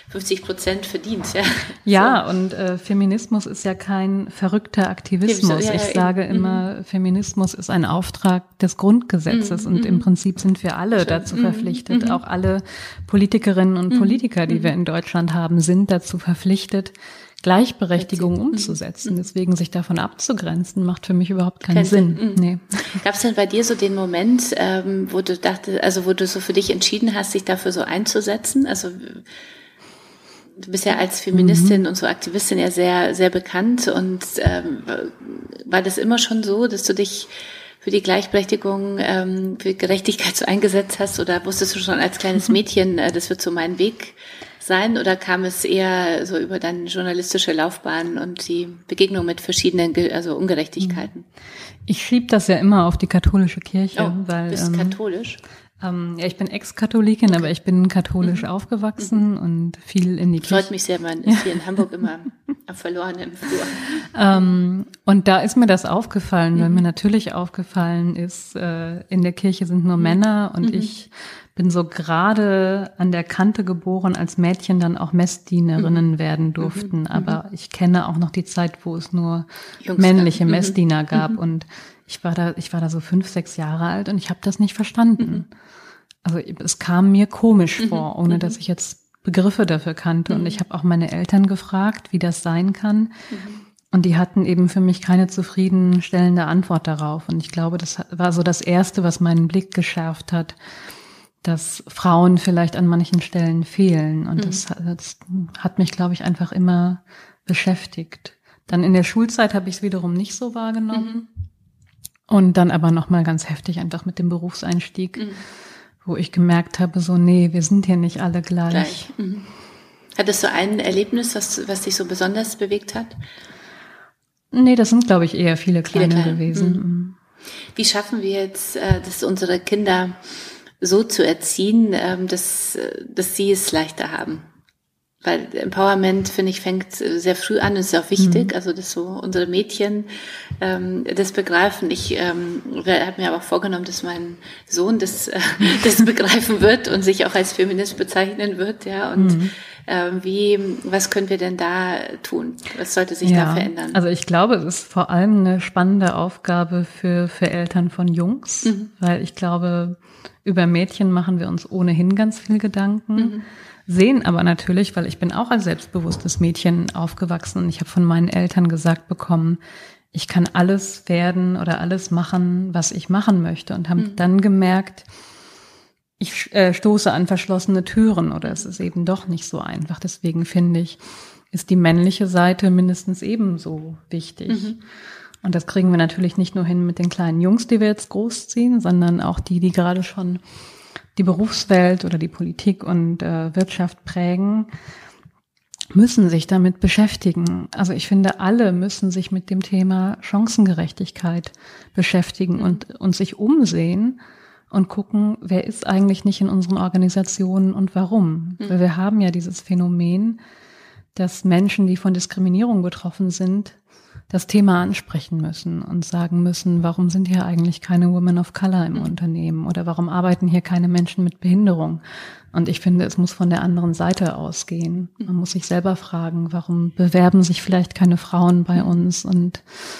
B: 50% verdient.
C: Ja, so. Und Feminismus ist ja kein verrückter Aktivismus. Ich sage immer, Feminismus ist ein Auftrag des Grundgesetzes und im Prinzip sind wir alle dazu verpflichtet. Auch alle Politikerinnen und Politiker, die wir in Deutschland haben, sind dazu verpflichtet, Gleichberechtigung umzusetzen. Deswegen sich davon abzugrenzen, macht für mich überhaupt keinen Sinn. Nee.
B: Gab es denn bei dir so den Moment, wo du dachtest, also wo du so für dich entschieden hast, dich dafür so einzusetzen? Also du bist ja als Feministin und so Aktivistin ja sehr, sehr bekannt. Und war das immer schon so, dass du dich für die Gleichberechtigung, für Gerechtigkeit so eingesetzt hast? Oder wusstest du schon als kleines Mädchen, das wird so mein Weg sein? Oder kam es eher so über deine journalistische Laufbahn und die Begegnung mit verschiedenen Ungerechtigkeiten?
C: Ich schiebe das ja immer auf die katholische Kirche.
B: Weil, bist du katholisch?
C: Ja, ich bin Ex-Katholikin, aber ich bin katholisch aufgewachsen und viel in die Kirche.
B: Freut mich sehr, man ist hier in Hamburg immer am verlorenen Flur.
C: Und da ist mir das aufgefallen, weil mir natürlich aufgefallen ist, in der Kirche sind nur Männer und ich bin so gerade an der Kante geboren, als Mädchen dann auch Messdienerinnen werden durften. Aber ich kenne auch noch die Zeit, wo es nur männliche Messdiener gab. Und ich war da so 5, 6 Jahre alt und ich habe das nicht verstanden. Also es kam mir komisch vor, ohne dass ich jetzt Begriffe dafür kannte. Und ich habe auch meine Eltern gefragt, wie das sein kann. Und die hatten eben für mich keine zufriedenstellende Antwort darauf. Und ich glaube, das war so das Erste, was meinen Blick geschärft hat, dass Frauen vielleicht an manchen Stellen fehlen. Und das hat mich, glaube ich, einfach immer beschäftigt. Dann in der Schulzeit habe ich es wiederum nicht so wahrgenommen. Und dann aber nochmal ganz heftig einfach mit dem Berufseinstieg, wo ich gemerkt habe, so, nee, wir sind hier nicht alle gleich.
B: Hattest du ein Erlebnis, was dich so besonders bewegt hat?
C: Nee, das sind, glaube ich, eher viele kleine gewesen.
B: Wie schaffen wir jetzt, dass unsere Kinder so zu erziehen, dass sie es leichter haben? Weil Empowerment, finde ich, fängt sehr früh an und ist auch wichtig, also dass so unsere Mädchen das begreifen. Ich habe mir aber auch vorgenommen, dass mein Sohn das begreifen wird und sich auch als Feminist bezeichnen wird, ja. Und was können wir denn da tun? Was sollte sich da verändern?
C: Also ich glaube, es ist vor allem eine spannende Aufgabe für Eltern von Jungs, weil ich glaube, über Mädchen machen wir uns ohnehin ganz viel Gedanken. Sehen aber natürlich, weil ich bin auch als selbstbewusstes Mädchen aufgewachsen und ich habe von meinen Eltern gesagt bekommen, ich kann alles werden oder alles machen, was ich machen möchte und habe dann gemerkt, ich stoße an verschlossene Türen oder es ist eben doch nicht so einfach. Deswegen finde ich, ist die männliche Seite mindestens ebenso wichtig. Und das kriegen wir natürlich nicht nur hin mit den kleinen Jungs, die wir jetzt großziehen, sondern auch die gerade schon die Berufswelt oder die Politik und Wirtschaft prägen, müssen sich damit beschäftigen. Also ich finde, alle müssen sich mit dem Thema Chancengerechtigkeit beschäftigen und sich umsehen und gucken, wer ist eigentlich nicht in unseren Organisationen und warum. Weil wir haben ja dieses Phänomen, dass Menschen, die von Diskriminierung betroffen sind, das Thema ansprechen müssen und sagen müssen, warum sind hier eigentlich keine Women of Color im Unternehmen oder warum arbeiten hier keine Menschen mit Behinderung? Und ich finde, es muss von der anderen Seite ausgehen. Man muss sich selber fragen, warum bewerben sich vielleicht keine Frauen bei uns? Und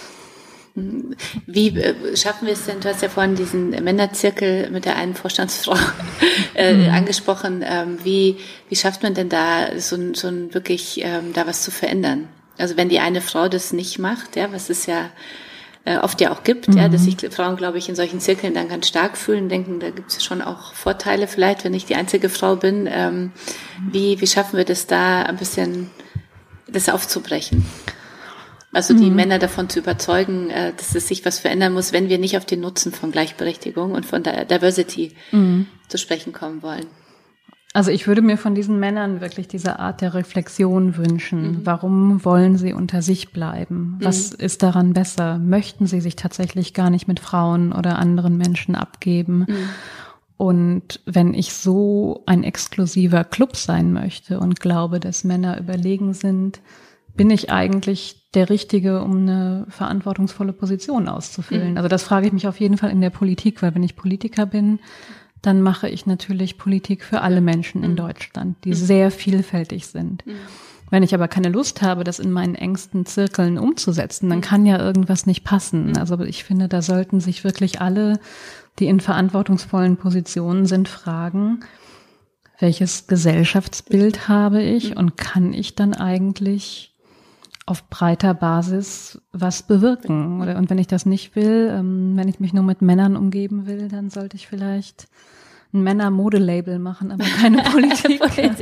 B: wie schaffen wir es denn? Du hast ja vorhin diesen Männerzirkel mit der einen Vorstandsfrau angesprochen. Wie schafft man denn da so ein wirklich da was zu verändern? Also wenn die eine Frau das nicht macht, ja, was es ja oft ja auch gibt, ja, dass sich Frauen, glaube ich, in solchen Zirkeln dann ganz stark fühlen, denken, da gibt es schon auch Vorteile vielleicht, wenn ich die einzige Frau bin. Wie schaffen wir das da ein bisschen, das aufzubrechen? Also die Männer davon zu überzeugen, dass es sich was verändern muss, wenn wir nicht auf den Nutzen von Gleichberechtigung und von Diversity zu sprechen kommen wollen.
C: Also ich würde mir von diesen Männern wirklich diese Art der Reflexion wünschen. Warum wollen sie unter sich bleiben? Was ist daran besser? Möchten sie sich tatsächlich gar nicht mit Frauen oder anderen Menschen abgeben? Und wenn ich so ein exklusiver Club sein möchte und glaube, dass Männer überlegen sind, bin ich eigentlich der Richtige, um eine verantwortungsvolle Position auszufüllen? Also das frage ich mich auf jeden Fall in der Politik, weil wenn ich Politiker bin, dann mache ich natürlich Politik für alle Menschen in Deutschland, die sehr vielfältig sind. Wenn ich aber keine Lust habe, das in meinen engsten Zirkeln umzusetzen, dann kann ja irgendwas nicht passen. Also ich finde, da sollten sich wirklich alle, die in verantwortungsvollen Positionen sind, fragen, welches Gesellschaftsbild habe ich und kann ich dann eigentlich auf breiter Basis was bewirken? Und wenn ich das nicht will, wenn ich mich nur mit Männern umgeben will, dann sollte ich vielleicht ein Männer-Modelabel machen, aber keine Politik.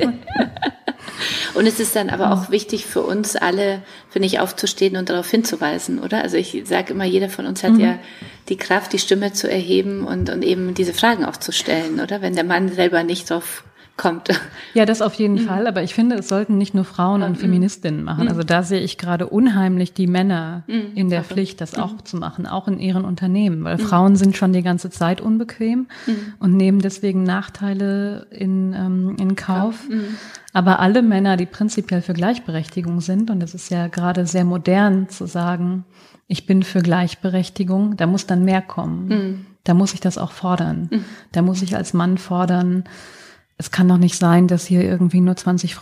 B: Und es ist dann aber auch wichtig für uns alle, finde ich, aufzustehen und darauf hinzuweisen, oder? Also ich sage immer, jeder von uns hat ja die Kraft, die Stimme zu erheben und eben diese Fragen auch zu stellen, oder? Wenn der Mann selber nicht drauf kommt.
C: Ja, das auf jeden Fall. Aber ich finde, es sollten nicht nur Frauen und Feministinnen machen. Also da sehe ich gerade unheimlich die Männer in der Pflicht, das auch zu machen, auch in ihren Unternehmen. Weil Frauen sind schon die ganze Zeit unbequem und nehmen deswegen Nachteile in Kauf. Aber alle Männer, die prinzipiell für Gleichberechtigung sind, und das ist ja gerade sehr modern zu sagen, ich bin für Gleichberechtigung, da muss dann mehr kommen. Da muss ich das auch fordern. Da muss ich als Mann fordern, es kann doch nicht sein, dass hier irgendwie nur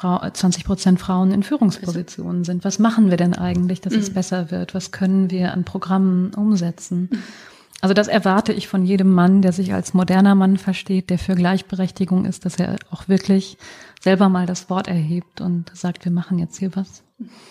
C: 20% Frauen in Führungspositionen sind. Was machen wir denn eigentlich, dass es besser wird? Was können wir an Programmen umsetzen? Also das erwarte ich von jedem Mann, der sich als moderner Mann versteht, der für Gleichberechtigung ist, dass er auch wirklich selber mal das Wort erhebt und sagt, wir machen jetzt hier was.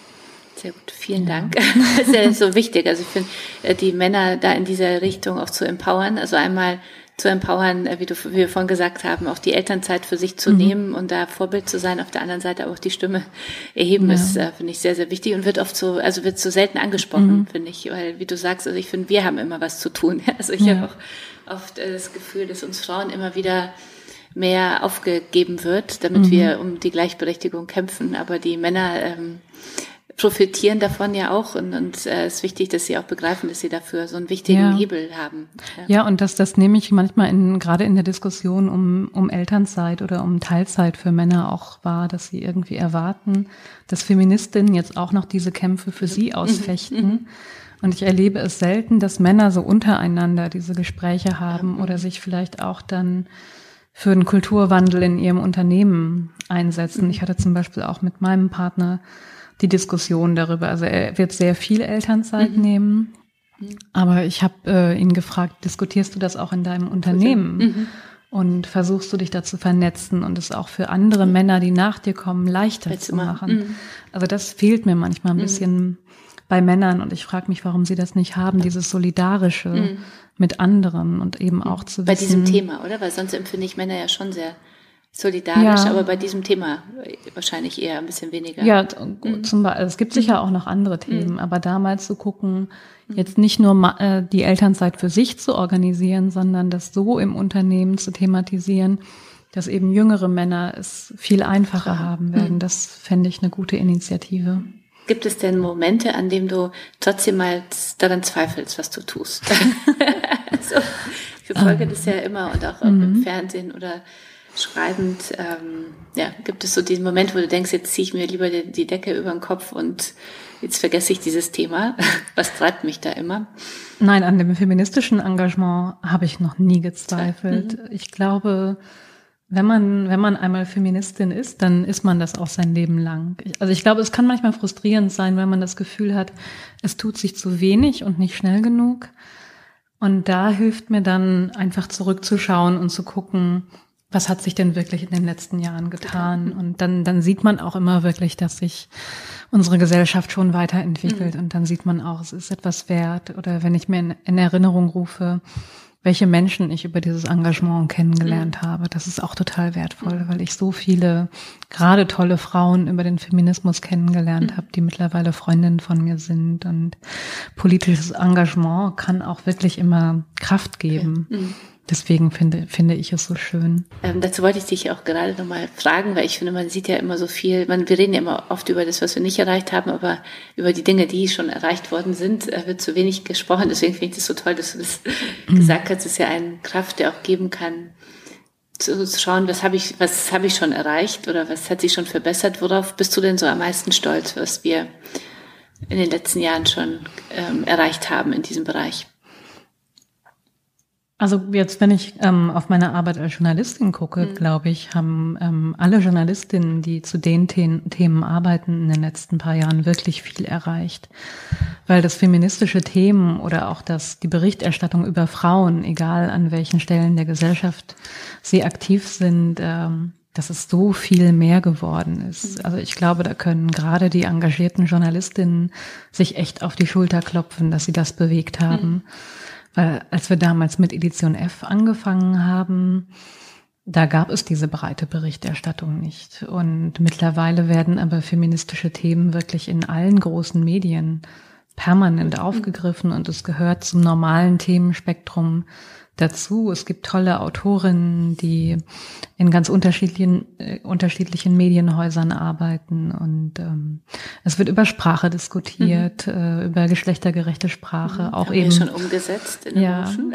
B: Sehr gut, vielen Dank. Das ist ja so wichtig. Also ich finde, die Männer da in dieser Richtung auch zu empowern. Also einmal zu empowern, wie wir vorhin gesagt haben, auch die Elternzeit für sich zu nehmen und da Vorbild zu sein. Auf der anderen Seite aber auch die Stimme erheben, ist, finde ich, sehr, sehr wichtig und wird oft wird so selten angesprochen, finde ich. Weil, wie du sagst, also ich finde, wir haben immer was zu tun. Also ich habe auch oft das Gefühl, dass uns Frauen immer wieder mehr aufgegeben wird, damit wir um die Gleichberechtigung kämpfen. Aber die Männer profitieren davon ja auch und es ist wichtig, dass sie auch begreifen, dass sie dafür so einen wichtigen Hebel haben.
C: Ja, und das nehme ich manchmal gerade in der Diskussion um Elternzeit oder um Teilzeit für Männer auch wahr, dass sie irgendwie erwarten, dass Feministinnen jetzt auch noch diese Kämpfe für sie ausfechten. Und ich erlebe es selten, dass Männer so untereinander diese Gespräche haben oder sich vielleicht auch dann für einen Kulturwandel in ihrem Unternehmen einsetzen. Ich hatte zum Beispiel auch mit meinem Partner die Diskussion darüber. Also er wird sehr viel Elternzeit nehmen, aber ich habe ihn gefragt, diskutierst du das auch in deinem Unternehmen? Und versuchst du dich da zu vernetzen und es auch für andere Männer, die nach dir kommen, leichter zu machen? Also das fehlt mir manchmal ein bisschen bei Männern und ich frage mich, warum sie das nicht haben, dieses Solidarische mit anderen und eben auch zu wissen.
B: Bei diesem Thema, oder? Weil sonst empfinde ich Männer ja schon sehr solidarisch, aber bei diesem Thema wahrscheinlich eher ein bisschen weniger.
C: Ja, es gibt sicher auch noch andere Themen, aber damals zu gucken, jetzt nicht nur die Elternzeit für sich zu organisieren, sondern das so im Unternehmen zu thematisieren, dass eben jüngere Männer es viel einfacher haben werden. Das fände ich eine gute Initiative.
B: Gibt es denn Momente, an denen du trotzdem mal daran zweifelst, was du tust? Also, ich verfolge das ja immer und auch im Fernsehen oder schreibend, gibt es so diesen Moment, wo du denkst, jetzt ziehe ich mir lieber die Decke über den Kopf und jetzt vergesse ich dieses Thema. Was treibt mich da immer?
C: Nein, an dem feministischen Engagement habe ich noch nie gezweifelt. Ich glaube, wenn man einmal Feministin ist, dann ist man das auch sein Leben lang. Also ich glaube, es kann manchmal frustrierend sein, wenn man das Gefühl hat, es tut sich zu wenig und nicht schnell genug. Und da hilft mir dann einfach zurückzuschauen und zu gucken, was hat sich denn wirklich in den letzten Jahren getan? Und dann sieht man auch immer wirklich, dass sich unsere Gesellschaft schon weiterentwickelt. Und dann sieht man auch, es ist etwas wert. Oder wenn ich mir in Erinnerung rufe, welche Menschen ich über dieses Engagement kennengelernt habe, das ist auch total wertvoll, weil ich so viele, gerade tolle Frauen über den Feminismus kennengelernt habe, die mittlerweile Freundinnen von mir sind. Und politisches Engagement kann auch wirklich immer Kraft geben. Deswegen finde ich es so schön.
B: Dazu wollte ich dich auch gerade nochmal fragen, weil ich finde, man sieht ja immer so viel, wir reden ja immer oft über das, was wir nicht erreicht haben, aber über die Dinge, die schon erreicht worden sind, wird zu wenig gesprochen. Deswegen finde ich das so toll, dass du das gesagt hast. Es ist ja eine Kraft, der auch geben kann, zu schauen, was habe ich schon erreicht oder was hat sich schon verbessert. Worauf bist du denn so am meisten stolz, was wir in den letzten Jahren schon erreicht haben in diesem Bereich?
C: Also jetzt, wenn ich auf meine Arbeit als Journalistin gucke, glaube ich, haben alle Journalistinnen, die zu den Themen arbeiten, in den letzten paar Jahren wirklich viel erreicht. Weil das feministische Themen oder auch die Berichterstattung über Frauen, egal an welchen Stellen der Gesellschaft sie aktiv sind, dass es so viel mehr geworden ist. Also ich glaube, da können gerade die engagierten Journalistinnen sich echt auf die Schulter klopfen, dass sie das bewegt haben. Weil als wir damals mit Edition F angefangen haben, da gab es diese breite Berichterstattung nicht. Und mittlerweile werden aber feministische Themen wirklich in allen großen Medien permanent aufgegriffen und es gehört zum normalen Themenspektrum dazu. Es gibt tolle Autorinnen, die in ganz unterschiedlichen Medienhäusern arbeiten und es wird über Sprache diskutiert, über geschlechtergerechte Sprache, auch
B: haben
C: eben
B: wir schon umgesetzt in Emotion.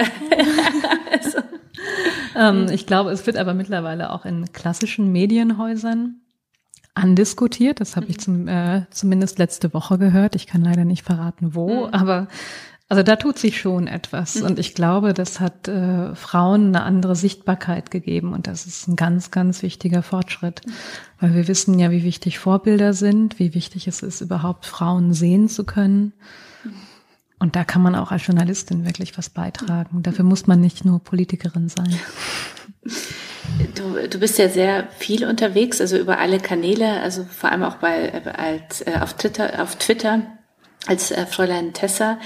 C: Ich glaube, es wird aber mittlerweile auch in klassischen Medienhäusern andiskutiert. Das habe ich zumindest letzte Woche gehört. Ich kann leider nicht verraten, wo, aber also da tut sich schon etwas. Und ich glaube, das hat Frauen eine andere Sichtbarkeit gegeben. Und das ist ein ganz, ganz wichtiger Fortschritt. Weil wir wissen ja, wie wichtig Vorbilder sind, wie wichtig es ist, überhaupt Frauen sehen zu können. Und da kann man auch als Journalistin wirklich was beitragen. Dafür muss man nicht nur Politikerin sein.
B: Du bist ja sehr viel unterwegs, also über alle Kanäle, also vor allem auch auf Twitter als Fräulein Tessa.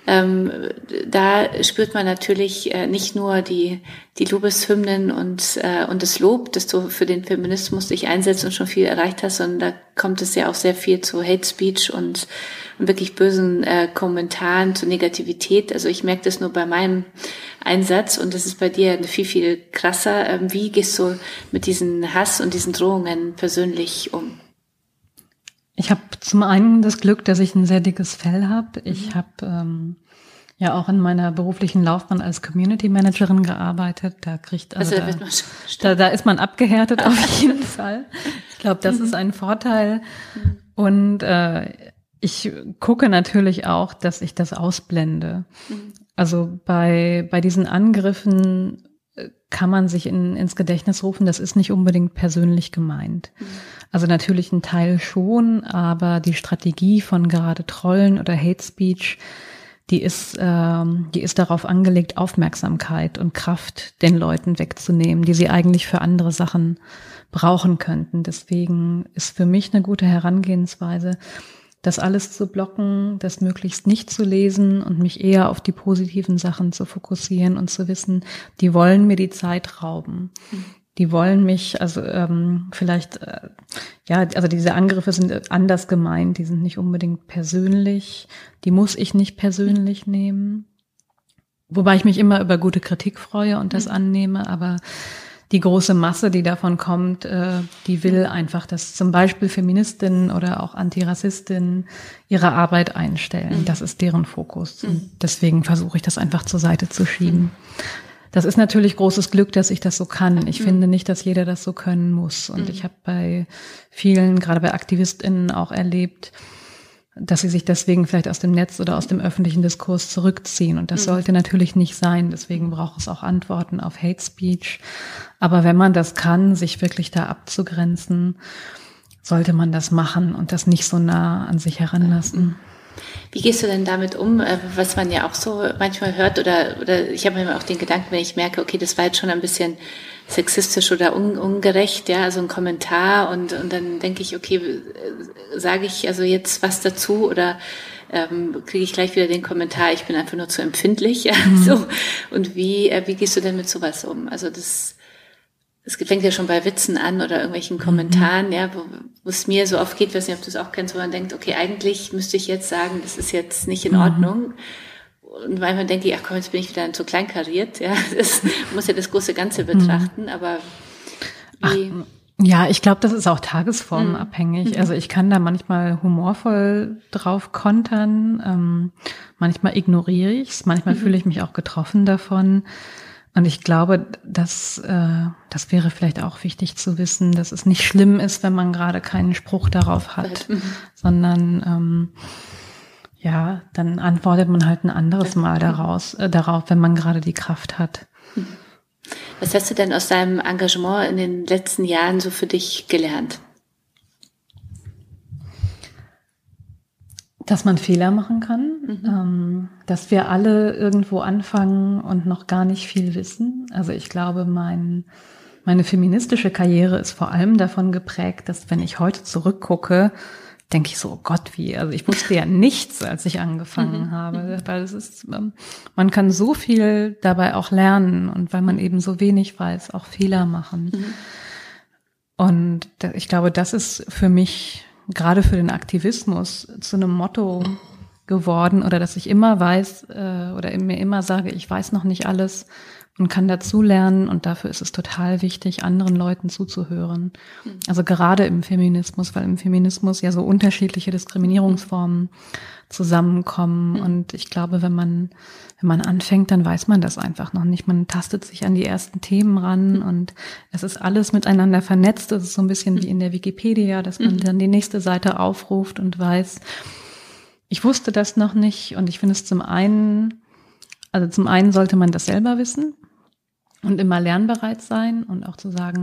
B: Da spürt man natürlich nicht nur die Lobeshymnen und das Lob, dass du für den Feminismus dich einsetzt und schon viel erreicht hast, sondern da kommt es ja auch sehr viel zu Hate Speech und wirklich bösen Kommentaren, zu Negativität. Also ich merke das nur bei meinem Einsatz und das ist bei dir viel, viel krasser. Wie gehst du mit diesen Hass und diesen Drohungen persönlich um?
C: Ich habe zum einen das Glück, dass ich ein sehr dickes Fell habe. Ich habe ja auch in meiner beruflichen Laufbahn als Community Managerin gearbeitet. Da ist man abgehärtet auf jeden Fall. Ich glaube, das ist ein Vorteil. Und ich gucke natürlich auch, dass ich das ausblende. Also bei diesen Angriffen kann man sich ins Gedächtnis rufen, das ist nicht unbedingt persönlich gemeint. Also natürlich ein Teil schon, aber die Strategie von gerade Trollen oder Hate Speech, die ist darauf angelegt, Aufmerksamkeit und Kraft den Leuten wegzunehmen, die sie eigentlich für andere Sachen brauchen könnten. Deswegen ist für mich eine gute Herangehensweise, das alles zu blocken, das möglichst nicht zu lesen und mich eher auf die positiven Sachen zu fokussieren und zu wissen, die wollen mir die Zeit rauben. Die wollen mich, also also diese Angriffe sind anders gemeint, die sind nicht unbedingt persönlich, die muss ich nicht persönlich nehmen. Wobei ich mich immer über gute Kritik freue und das annehme, aber die große Masse, die davon kommt, die will einfach, dass zum Beispiel Feministinnen oder auch Antirassistinnen ihre Arbeit einstellen. Das ist deren Fokus. Und deswegen versuche ich das einfach zur Seite zu schieben. Das ist natürlich großes Glück, dass ich das so kann. Ich finde nicht, dass jeder das so können muss. Und ich habe bei vielen, gerade bei AktivistInnen auch erlebt, dass sie sich deswegen vielleicht aus dem Netz oder aus dem öffentlichen Diskurs zurückziehen. Und das sollte natürlich nicht sein. Deswegen braucht es auch Antworten auf Hate Speech. Aber wenn man das kann, sich wirklich da abzugrenzen, sollte man das machen und das nicht so nah an sich heranlassen.
B: Wie gehst du denn damit um, was man ja auch so manchmal hört oder ich habe mir auch den Gedanken, wenn ich merke, okay, das war jetzt schon ein bisschen sexistisch oder ungerecht, ja, also ein Kommentar und dann denke ich, okay, sage ich also jetzt was dazu oder kriege ich gleich wieder den Kommentar, ich bin einfach nur zu empfindlich, ja, so. Und wie gehst du denn mit sowas um? Also es fängt ja schon bei Witzen an oder irgendwelchen Kommentaren, ja, wo es mir so oft geht, weiß nicht, ob du es auch kennst, wo man denkt, okay, eigentlich müsste ich jetzt sagen, das ist jetzt nicht in Ordnung. Und manchmal denke ich, ach komm, jetzt bin ich wieder zu kleinkariert, ja, das muss ja das große Ganze betrachten, aber wie...
C: Ja, ich glaube, das ist auch tagesformabhängig. Also ich kann da manchmal humorvoll drauf kontern, manchmal ignoriere ich es, manchmal fühle ich mich auch getroffen davon. Und ich glaube, das wäre vielleicht auch wichtig zu wissen, dass es nicht schlimm ist, wenn man gerade keinen Spruch darauf hat, sondern Ja, dann antwortet man halt ein anderes Mal darauf, wenn man gerade die Kraft hat.
B: Was hast du denn aus deinem Engagement in den letzten Jahren so für dich gelernt?
C: Dass man Fehler machen kann, dass wir alle irgendwo anfangen und noch gar nicht viel wissen. Also ich glaube, meine feministische Karriere ist vor allem davon geprägt, dass wenn ich heute zurückgucke, denke ich so, oh Gott, also ich wusste ja nichts, als ich angefangen habe, weil es ist, man kann so viel dabei auch lernen und weil man eben so wenig weiß, auch Fehler machen. Und ich glaube, das ist für mich gerade für den Aktivismus zu einem Motto geworden, oder dass ich immer weiß oder mir immer sage, ich weiß noch nicht alles und kann dazulernen, und dafür ist es total wichtig, anderen Leuten zuzuhören. Also gerade im Feminismus, weil im Feminismus ja so unterschiedliche Diskriminierungsformen zusammenkommen, und ich glaube, wenn man anfängt, dann weiß man das einfach noch nicht. Man tastet sich an die ersten Themen ran und es ist alles miteinander vernetzt. Es ist so ein bisschen wie in der Wikipedia, dass man dann die nächste Seite aufruft und weiß, ich wusste das noch nicht, und ich finde es zum einen sollte man das selber wissen und immer lernbereit sein und auch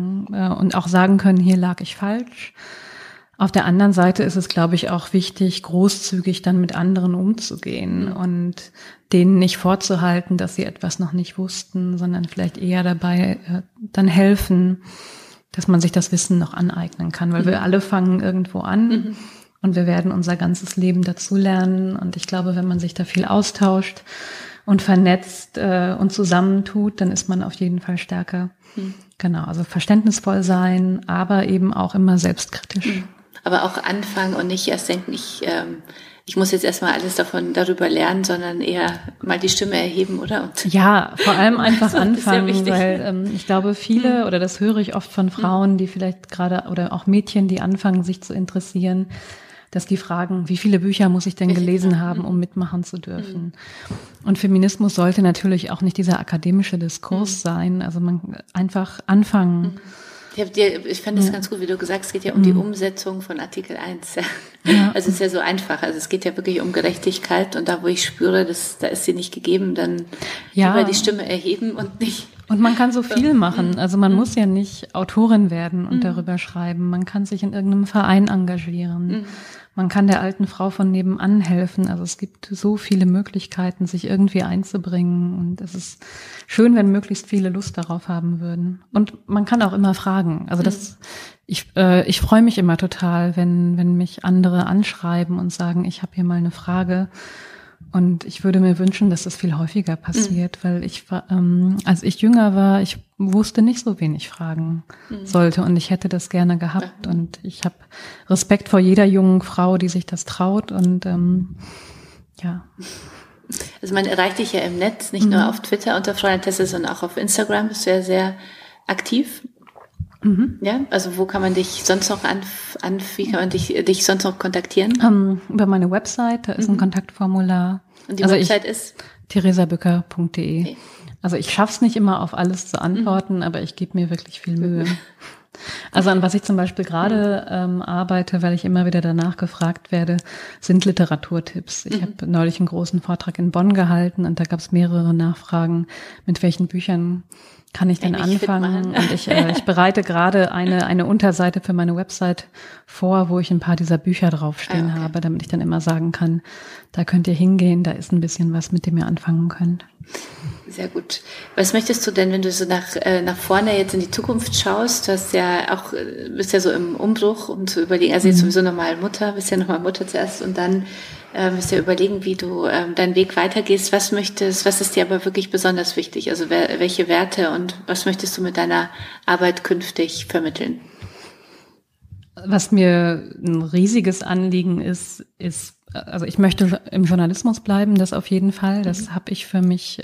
C: sagen können, hier lag ich falsch. Auf der anderen Seite ist es, glaube ich, auch wichtig, großzügig dann mit anderen umzugehen und denen nicht vorzuhalten, dass sie etwas noch nicht wussten, sondern vielleicht eher dabei dann helfen, dass man sich das Wissen noch aneignen kann, weil wir alle fangen irgendwo an und wir werden unser ganzes Leben dazulernen, und ich glaube, wenn man sich da viel austauscht und vernetzt und zusammentut, dann ist man auf jeden Fall stärker. Genau, also verständnisvoll sein, aber eben auch immer selbstkritisch.
B: Aber auch anfangen und nicht erst denken, ich muss jetzt erstmal alles darüber lernen, sondern eher mal die Stimme erheben, oder?
C: Ja, vor allem einfach anfangen, weil ich glaube, viele, oder das höre ich oft von Frauen, die vielleicht gerade, oder auch Mädchen, die anfangen, sich zu interessieren, dass die fragen, wie viele Bücher muss ich denn gelesen haben, um mitmachen zu dürfen? Und Feminismus sollte natürlich auch nicht dieser akademische Diskurs sein, also man einfach anfangen.
B: Ich fand das ganz gut, wie du gesagt hast, es geht ja um die Umsetzung von Artikel 1. Ja. Also es ist ja so einfach. Also es geht ja wirklich um Gerechtigkeit, und da, wo ich spüre, da ist sie nicht gegeben, dann lieber die Stimme erheben und nicht.
C: Und man kann so viel machen. Also man muss ja nicht Autorin werden und darüber schreiben. Man kann sich in irgendeinem Verein engagieren. Man kann der alten Frau von nebenan helfen. Also es gibt so viele Möglichkeiten, sich irgendwie einzubringen. Und es ist schön, wenn möglichst viele Lust darauf haben würden. Und man kann auch immer fragen. Also ich freue mich immer total, wenn mich andere anschreiben und sagen, ich habe hier mal eine Frage. Und ich würde mir wünschen, dass das viel häufiger passiert, weil als ich jünger war, ich wusste nicht so wenig fragen sollte, und ich hätte das gerne gehabt, und ich habe Respekt vor jeder jungen Frau, die sich das traut, und ja.
B: Also man erreicht dich ja im Netz, nicht nur auf Twitter unter Fräulein Tesse, sondern auch auf Instagram bist du ja sehr aktiv. Ja, also wo kann man dich sonst noch wie kann man dich sonst noch kontaktieren?
C: Über meine Website, da ist ein Kontaktformular.
B: Und die Website ist?
C: theresabücker.de. Okay. Also ich schaff's nicht immer, auf alles zu antworten, aber ich gebe mir wirklich viel Mühe. Also an was ich zum Beispiel gerade arbeite, weil ich immer wieder danach gefragt werde, sind Literaturtipps. Ich habe neulich einen großen Vortrag in Bonn gehalten, und da gab es mehrere Nachfragen, mit welchen Büchern kann ich denn anfangen? Und ich bereite gerade eine Unterseite für meine Website vor, wo ich ein paar dieser Bücher draufstehen habe, damit ich dann immer sagen kann, da könnt ihr hingehen, da ist ein bisschen was, mit dem ihr anfangen könnt.
B: Sehr gut. Was möchtest du denn, wenn du so nach vorne jetzt in die Zukunft schaust? Du hast ja auch, bist ja so im Umbruch, um zu überlegen, also jetzt sowieso nochmal Mutter, bist ja nochmal Mutter zuerst, und dann wirst du ja überlegen, wie du deinen Weg weitergehst. Was ist dir aber wirklich besonders wichtig? Also welche Werte und was möchtest du mit deiner Arbeit künftig vermitteln?
C: Was mir ein riesiges Anliegen ist, also ich möchte im Journalismus bleiben, das auf jeden Fall. Das habe ich für mich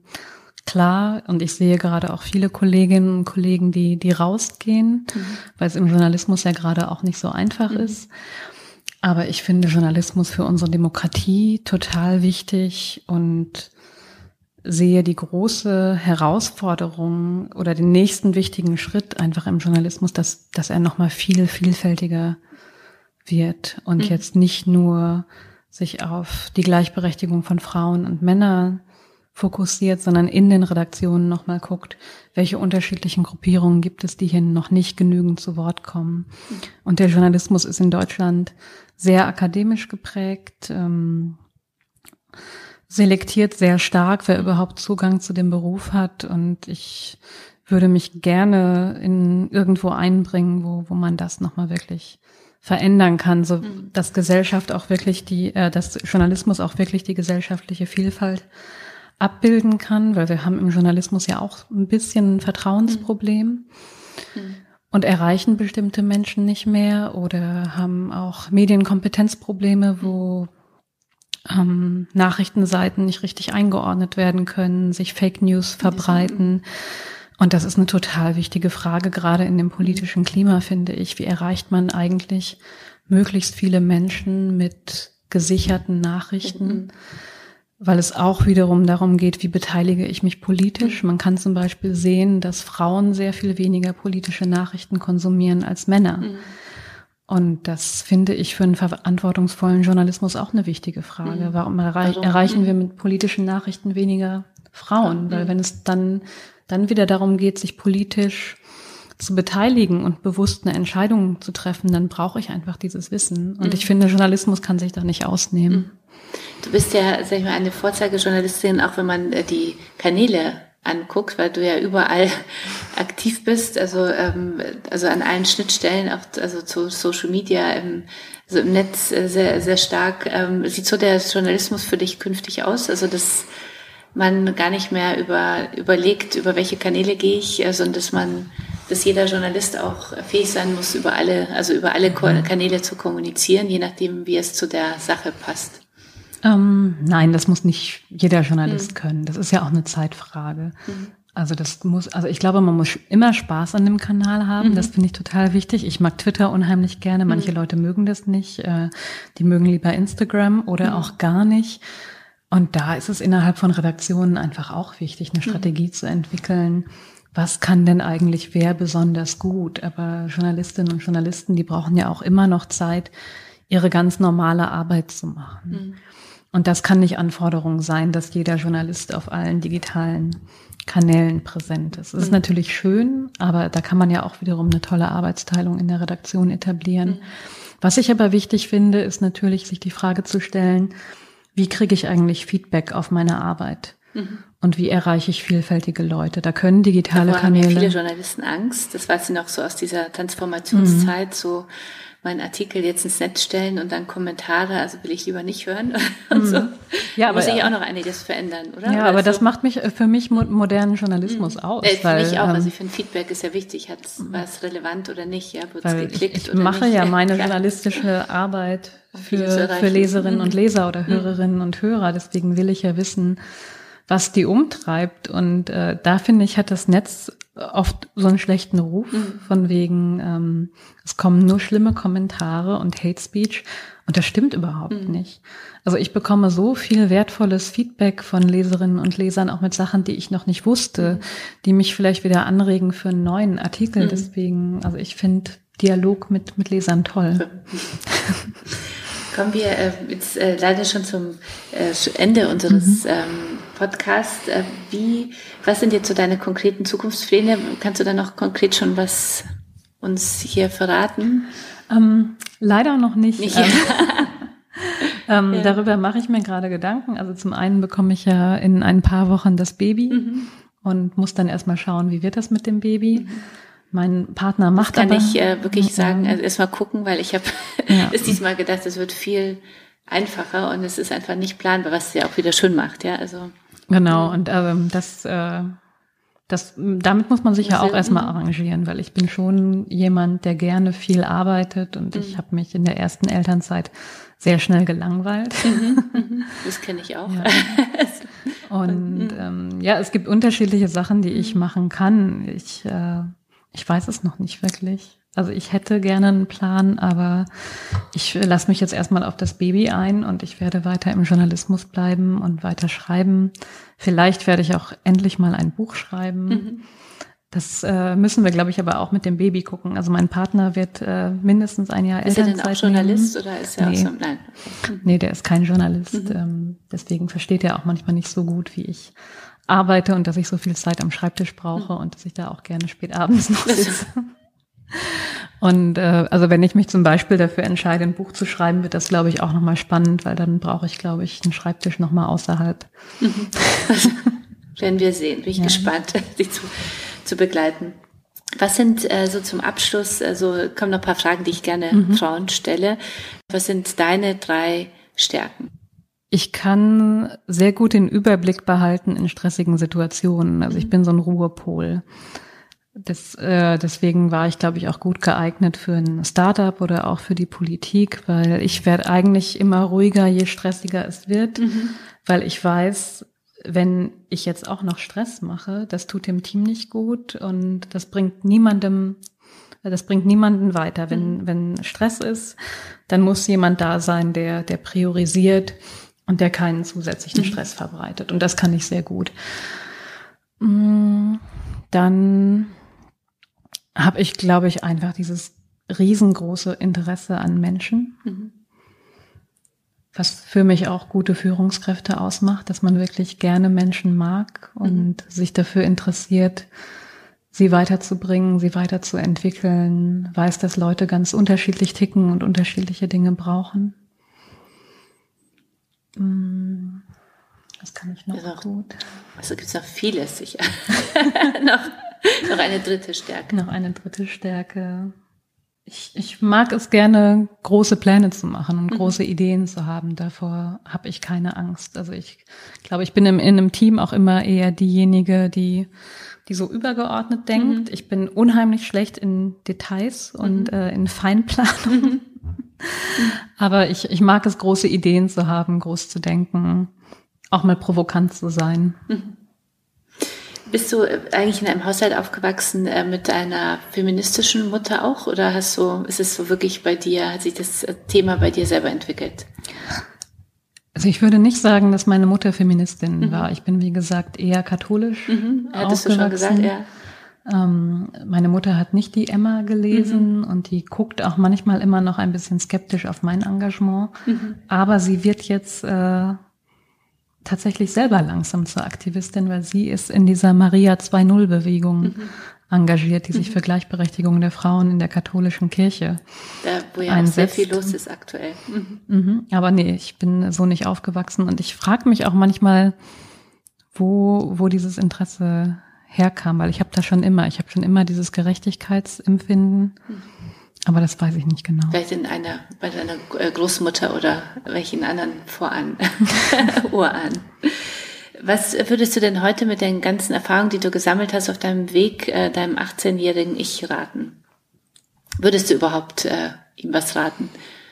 C: klar, und ich sehe gerade auch viele Kolleginnen und Kollegen, die rausgehen, weil es im Journalismus ja gerade auch nicht so einfach ist. Aber ich finde Journalismus für unsere Demokratie total wichtig und sehe die große Herausforderung oder den nächsten wichtigen Schritt einfach im Journalismus, dass er nochmal viel vielfältiger wird und jetzt nicht nur sich auf die Gleichberechtigung von Frauen und Männern fokussiert, sondern in den Redaktionen nochmal guckt, welche unterschiedlichen Gruppierungen gibt es, die hier noch nicht genügend zu Wort kommen. Und der Journalismus ist in Deutschland sehr akademisch geprägt, selektiert sehr stark, wer überhaupt Zugang zu dem Beruf hat. Und ich würde mich gerne irgendwo einbringen, wo man das nochmal wirklich verändern kann, so dass Gesellschaft auch wirklich dass Journalismus auch wirklich die gesellschaftliche Vielfalt abbilden kann, weil wir haben im Journalismus ja auch ein bisschen ein Vertrauensproblem und erreichen bestimmte Menschen nicht mehr oder haben auch Medienkompetenzprobleme, wo Nachrichtenseiten nicht richtig eingeordnet werden können, sich Fake News verbreiten. Und das ist eine total wichtige Frage, gerade in dem politischen Klima, finde ich. Wie erreicht man eigentlich möglichst viele Menschen mit gesicherten Nachrichten? Weil es auch wiederum darum geht, wie beteilige ich mich politisch. Man kann zum Beispiel sehen, dass Frauen sehr viel weniger politische Nachrichten konsumieren als Männer. Und das finde ich für einen verantwortungsvollen Journalismus auch eine wichtige Frage. Warum erreichen wir mit politischen Nachrichten weniger Frauen? Weil wenn es dann wieder darum geht, sich politisch zu beteiligen und bewusst eine Entscheidung zu treffen, dann brauche ich einfach dieses Wissen. Und ich finde, Journalismus kann sich da nicht ausnehmen.
B: Du bist ja, sag ich mal, eine Vorzeigejournalistin, auch wenn man die Kanäle anguckt, weil du ja überall aktiv bist, also an allen Schnittstellen, auch also zu Social Media, also im Netz sehr, sehr stark. Sieht so der Journalismus für dich künftig aus? Also dass man gar nicht mehr überlegt, über welche Kanäle gehe ich, sondern dass jeder Journalist auch fähig sein muss, über alle Kanäle zu kommunizieren, je nachdem, wie es zu der Sache passt.
C: Nein, das muss nicht jeder Journalist können. Das ist ja auch eine Zeitfrage. Also ich glaube, man muss immer Spaß an dem Kanal haben. Das finde ich total wichtig. Ich mag Twitter unheimlich gerne. Manche Leute mögen das nicht. Die mögen lieber Instagram oder auch gar nicht. Und da ist es innerhalb von Redaktionen einfach auch wichtig, eine Strategie zu entwickeln. Was kann denn eigentlich wer besonders gut? Aber Journalistinnen und Journalisten, die brauchen ja auch immer noch Zeit, ihre ganz normale Arbeit zu machen. Und das kann nicht Anforderung sein, dass jeder Journalist auf allen digitalen Kanälen präsent ist. Es ist natürlich schön, aber da kann man ja auch wiederum eine tolle Arbeitsteilung in der Redaktion etablieren. Was ich aber wichtig finde, ist natürlich, sich die Frage zu stellen, wie kriege ich eigentlich Feedback auf meine Arbeit? Und wie erreiche ich vielfältige Leute? Da können digitale Kanäle...
B: Haben ja viele Journalisten Angst. Das weiß ich noch so aus dieser Transformationszeit, so meinen Artikel jetzt ins Netz stellen und dann Kommentare, also will ich lieber nicht hören und so. Ja, aber muss ich auch noch einiges verändern, oder?
C: Ja,
B: oder
C: aber so? Das macht mich für mich modernen Journalismus aus.
B: Für mich auch, also ich finde, Feedback ist ja wichtig, war es relevant oder nicht, ja, wird es geklickt
C: ich oder mache
B: nicht?
C: Ja meine journalistische Arbeit für Leserinnen und Leser oder Hörerinnen und Hörer, deswegen will ich ja wissen, was die umtreibt. Und da finde ich, hat das Netz oft so einen schlechten Ruf, von wegen, es kommen nur schlimme Kommentare und Hate Speech. Und das stimmt überhaupt nicht. Also ich bekomme so viel wertvolles Feedback von Leserinnen und Lesern, auch mit Sachen, die ich noch nicht wusste, die mich vielleicht wieder anregen für einen neuen Artikel. Deswegen, also ich finde Dialog mit Lesern toll.
B: Kommen wir jetzt leider schon zum Ende unseres Podcasts. Was sind jetzt so deine konkreten Zukunftspläne? Kannst du da noch konkret schon was uns hier verraten?
C: Leider noch nicht. Darüber mache ich mir gerade Gedanken. Also zum einen bekomme ich ja in ein paar Wochen das Baby und muss dann erstmal schauen, wie wird das mit dem Baby. Mein Partner macht
B: das kann ich wirklich sagen, also erstmal gucken, weil ich habe es diesmal gedacht, es wird viel einfacher und es ist einfach nicht planbar, was es ja auch wieder schön macht, ja, also.
C: Genau, und damit muss man sich ja auch erstmal arrangieren, weil ich bin schon jemand, der gerne viel arbeitet und ich habe mich in der ersten Elternzeit sehr schnell gelangweilt.
B: Das kenne ich auch.
C: Ja. Und es gibt unterschiedliche Sachen, die ich machen kann. Ich weiß es noch nicht wirklich. Also ich hätte gerne einen Plan, aber ich lasse mich jetzt erstmal auf das Baby ein und ich werde weiter im Journalismus bleiben und weiter schreiben. Vielleicht werde ich auch endlich mal ein Buch schreiben. Das müssen wir, glaube ich, aber auch mit dem Baby gucken. Also mein Partner wird mindestens ein Jahr Elternzeit nehmen.
B: Ist er denn auch Journalist oder ist er auch so? Nein.
C: Nee, der ist kein Journalist. Deswegen versteht er auch manchmal nicht so gut, wie ich arbeite und dass ich so viel Zeit am Schreibtisch brauche und dass ich da auch gerne spät abends noch sitze. Und also wenn ich mich zum Beispiel dafür entscheide, ein Buch zu schreiben, wird das, glaube ich, auch nochmal spannend, weil dann brauche ich, glaube ich, einen Schreibtisch nochmal außerhalb.
B: Werden wir sehen. Bin ich gespannt, dich zu begleiten. Was sind so zum Abschluss, kommen noch ein paar Fragen, die ich gerne Frauen stelle. Was sind deine 3 Stärken?
C: Ich kann sehr gut den Überblick behalten in stressigen Situationen. Also ich bin so ein Ruhepol. Deswegen war ich, glaube ich, auch gut geeignet für ein Startup oder auch für die Politik, weil ich werde eigentlich immer ruhiger, je stressiger es wird, weil ich weiß, wenn ich jetzt auch noch Stress mache, das tut dem Team nicht gut und das bringt niemanden weiter. Wenn Stress ist, dann muss jemand da sein, der priorisiert und der keinen zusätzlichen Stress verbreitet. Und das kann ich sehr gut. Dann habe ich, glaube ich, einfach dieses riesengroße Interesse an Menschen, was für mich auch gute Führungskräfte ausmacht, dass man wirklich gerne Menschen mag und sich dafür interessiert, sie weiterzubringen, sie weiterzuentwickeln, weiß, dass Leute ganz unterschiedlich ticken und unterschiedliche Dinge brauchen. Was kann ich noch gut?
B: Also gibt es noch vieles sicher. noch eine 3. Stärke.
C: Noch eine 3. Stärke. Ich mag es gerne, große Pläne zu machen und große Ideen zu haben. Davor habe ich keine Angst. Also ich glaube, ich bin in einem Team auch immer eher diejenige, die so übergeordnet denkt. Ich bin unheimlich schlecht in Details und in Feinplanung. Aber ich mag es, große Ideen zu haben, groß zu denken, auch mal provokant zu sein.
B: Bist du eigentlich in einem Haushalt aufgewachsen mit einer feministischen Mutter auch? Oder ist es so wirklich bei dir, hat sich das Thema bei dir selber entwickelt?
C: Also ich würde nicht sagen, dass meine Mutter Feministin war. Ich bin, wie gesagt, eher katholisch
B: Hattest du schon gesagt, ja.
C: Meine Mutter hat nicht die Emma gelesen und die guckt auch manchmal immer noch ein bisschen skeptisch auf mein Engagement. Aber sie wird jetzt tatsächlich selber langsam zur Aktivistin, weil sie ist in dieser Maria 2.0-Bewegung engagiert, die sich für Gleichberechtigung der Frauen in der katholischen Kirche
B: wo ja auch sehr viel los ist aktuell.
C: Aber nee, ich bin so nicht aufgewachsen und ich frage mich auch manchmal, wo dieses Interesse herkam, weil ich habe schon immer dieses Gerechtigkeitsempfinden, aber das weiß ich nicht genau.
B: Vielleicht bei deiner Großmutter oder welchen anderen Urahn. Was würdest du denn heute mit den ganzen Erfahrungen, die du gesammelt hast auf deinem Weg, deinem 18-jährigen Ich raten? Würdest du überhaupt ihm was raten?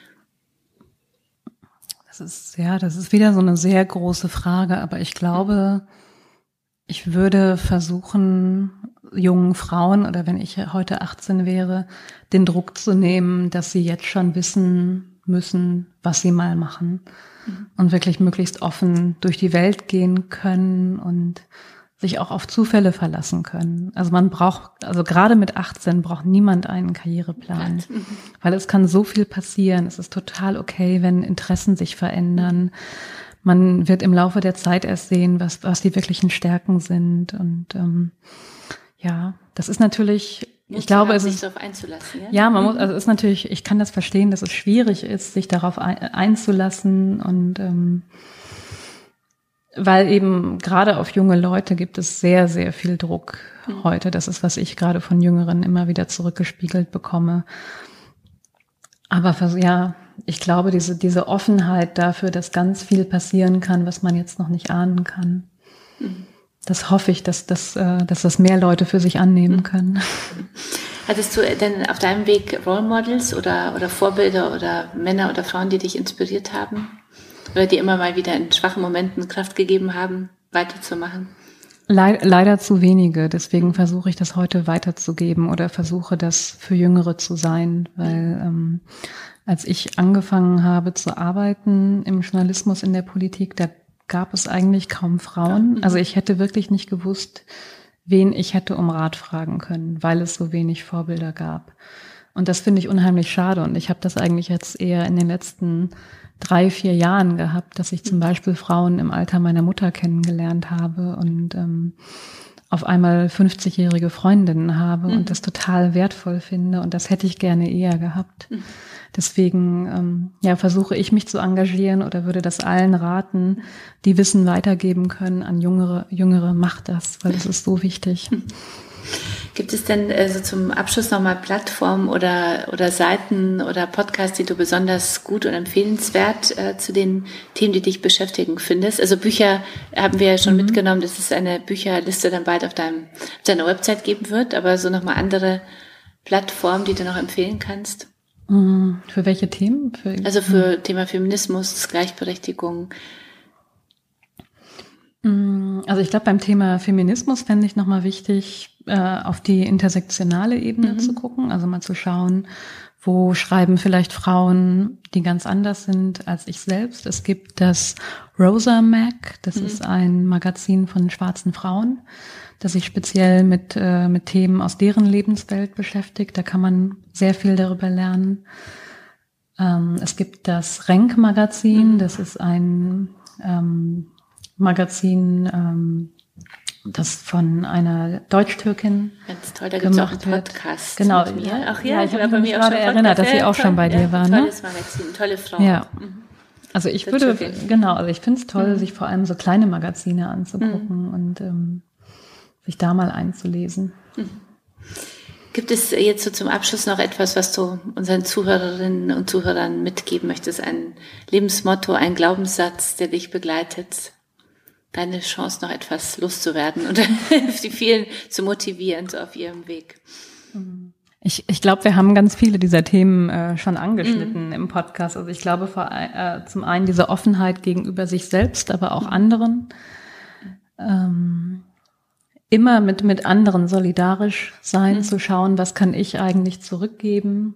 C: Das ist wieder so eine sehr große Frage, aber ich glaube, ich würde versuchen, jungen Frauen oder wenn ich heute 18 wäre, den Druck zu nehmen, dass sie jetzt schon wissen müssen, was sie mal machen und wirklich möglichst offen durch die Welt gehen können und sich auch auf Zufälle verlassen können. Also gerade mit 18 braucht niemand einen Karriereplan, weil es kann so viel passieren. Es ist total okay, wenn Interessen sich verändern. Man wird im Laufe der Zeit erst sehen, was die wirklichen Stärken sind. Und das ist natürlich, ich glaube, es ist
B: sich darauf einzulassen.
C: Ja, man muss, also es ist natürlich, ich kann das verstehen, dass es schwierig ist, sich darauf einzulassen und weil eben gerade auf junge Leute gibt es sehr, sehr viel Druck heute. Das ist, was ich gerade von Jüngeren immer wieder zurückgespiegelt bekomme. Aber ich glaube, diese Offenheit dafür, dass ganz viel passieren kann, was man jetzt noch nicht ahnen kann. Das hoffe ich, dass das mehr Leute für sich annehmen können.
B: Hattest du denn auf deinem Weg Role Models oder Vorbilder oder Männer oder Frauen, die dich inspiriert haben? Oder die immer mal wieder in schwachen Momenten Kraft gegeben haben, weiterzumachen?
C: Leider zu wenige. Deswegen versuche ich das heute weiterzugeben oder versuche das für Jüngere zu sein, weil als ich angefangen habe zu arbeiten im Journalismus in der Politik, da gab es eigentlich kaum Frauen. Also ich hätte wirklich nicht gewusst, wen ich hätte um Rat fragen können, weil es so wenig Vorbilder gab. Und das finde ich unheimlich schade. Und ich habe das eigentlich jetzt eher in den letzten 3-4 Jahren gehabt, dass ich zum Beispiel Frauen im Alter meiner Mutter kennengelernt habe und auf einmal 50-jährige Freundinnen habe und das total wertvoll finde. Und das hätte ich gerne eher gehabt. Deswegen versuche ich mich zu engagieren oder würde das allen raten, die Wissen weitergeben können an Jüngere, macht das, weil es ist so wichtig.
B: Gibt es denn also zum Abschluss nochmal Plattformen oder Seiten oder Podcasts, die du besonders gut und empfehlenswert zu den Themen, die dich beschäftigen, findest? Also Bücher haben wir ja schon mitgenommen, dass es eine Bücherliste dann bald auf deiner Website geben wird, aber so nochmal andere Plattformen, die du noch empfehlen kannst?
C: Für welche Themen?
B: Für Thema Feminismus, Gleichberechtigung.
C: Also ich glaube, beim Thema Feminismus fände ich nochmal wichtig, auf die intersektionale Ebene zu gucken, also mal zu schauen, wo schreiben vielleicht Frauen, die ganz anders sind als ich selbst. Es gibt das Rosa Mag, das ist ein Magazin von schwarzen Frauen, das sich speziell mit Themen aus deren Lebenswelt beschäftigt. Da kann man sehr viel darüber lernen. Es gibt das Renk Magazin, das ist ein Magazin, das von einer Deutsch-Türkin
B: ganz toll, da gibt es auch einen Podcast
C: genau,
B: mit mir. Ach
C: ja, ich habe mich gerade erinnert, dass sie auch schon bei dir war.
B: Tolles Magazin, tolle Frau.
C: Ja. Also ich finde es toll, sich vor allem so kleine Magazine anzugucken und sich da mal einzulesen.
B: Gibt es jetzt so zum Abschluss noch etwas, was du unseren Zuhörerinnen und Zuhörern mitgeben möchtest? Ein Lebensmotto, ein Glaubenssatz, der dich begleitet? Deine Chance, noch etwas loszuwerden oder die vielen zu motivieren, so auf ihrem Weg.
C: Ich glaube, wir haben ganz viele dieser Themen schon angeschnitten im Podcast. Also ich glaube zum einen diese Offenheit gegenüber sich selbst, aber auch anderen. Immer mit anderen solidarisch sein, zu schauen, was kann ich eigentlich zurückgeben.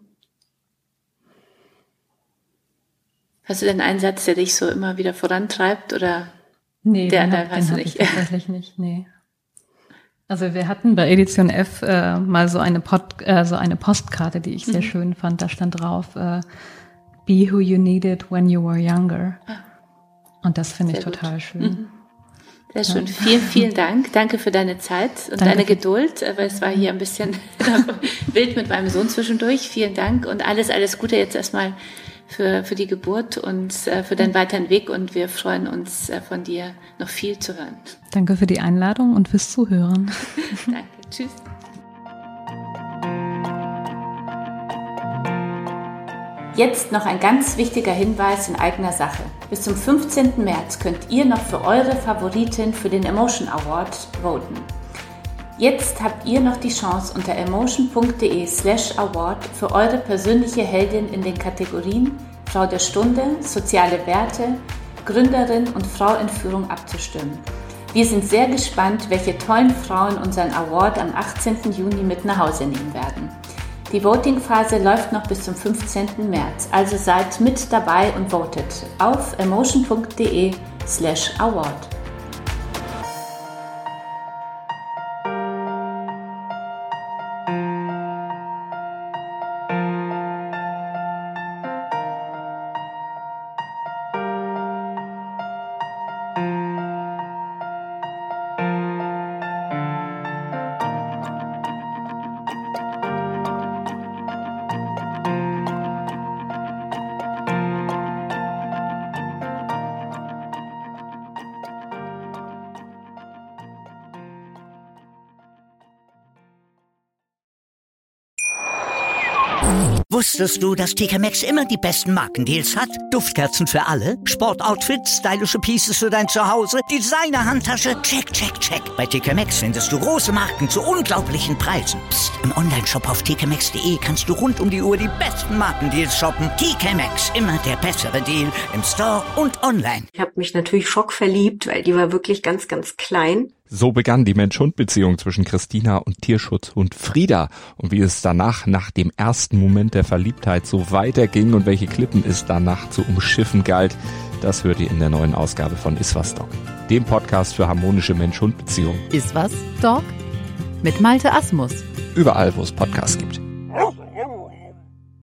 B: Hast du denn einen Satz, der dich so immer wieder vorantreibt oder?
C: Nee, den hab ich tatsächlich nicht, nee. Also wir hatten bei Edition F mal so eine Postkarte, die ich sehr schön fand. Da stand drauf, be who you needed when you were younger. Und das finde ich total schön.
B: Sehr schön. Ja. Vielen, vielen Dank. Danke für deine Zeit und deine Geduld, weil es war hier ein bisschen wild mit meinem Sohn zwischendurch. Vielen Dank und alles Gute jetzt erstmal für die Geburt und für deinen weiteren Weg und wir freuen uns von dir noch viel zu hören.
C: Danke für die Einladung und fürs Zuhören.
B: Danke, tschüss. Jetzt noch ein ganz wichtiger Hinweis in eigener Sache. Bis zum 15. März könnt ihr noch für eure Favoritin für den Emotion Award voten. Jetzt habt ihr noch die Chance, unter emotion.de/award für eure persönliche Heldin in den Kategorien Frau der Stunde, soziale Werte, Gründerin und Frau in Führung abzustimmen. Wir sind sehr gespannt, welche tollen Frauen unseren Award am 18. Juni mit nach Hause nehmen werden. Die Voting-Phase läuft noch bis zum 15. März, also seid mit dabei und votet auf emotion.de/award.
A: Wusstest du, dass TK Maxx immer die besten Markendeals hat? Duftkerzen für alle, Sportoutfits, stylische Pieces für dein Zuhause, Designer-Handtasche, check, check, check. Bei TK Maxx findest du große Marken zu unglaublichen Preisen. Psst. Im Onlineshop auf tkmaxx.de kannst du rund um die Uhr die besten Markendeals shoppen. TK Maxx, immer der bessere Deal im Store und online.
D: Ich habe mich natürlich schockverliebt, weil die war wirklich ganz, ganz klein.
E: So begann die Mensch-Hund-Beziehung zwischen Christina und Tierschutzhund Frieda. Und wie es danach, nach dem ersten Moment der Verliebtheit, so weiterging und welche Klippen es danach zu umschiffen galt, das hört ihr in der neuen Ausgabe von Iswas Dog, dem Podcast für harmonische Mensch-Hund-Beziehungen.
F: Iswas Dog? mit Malte Asmus.
E: Überall, wo es Podcasts gibt.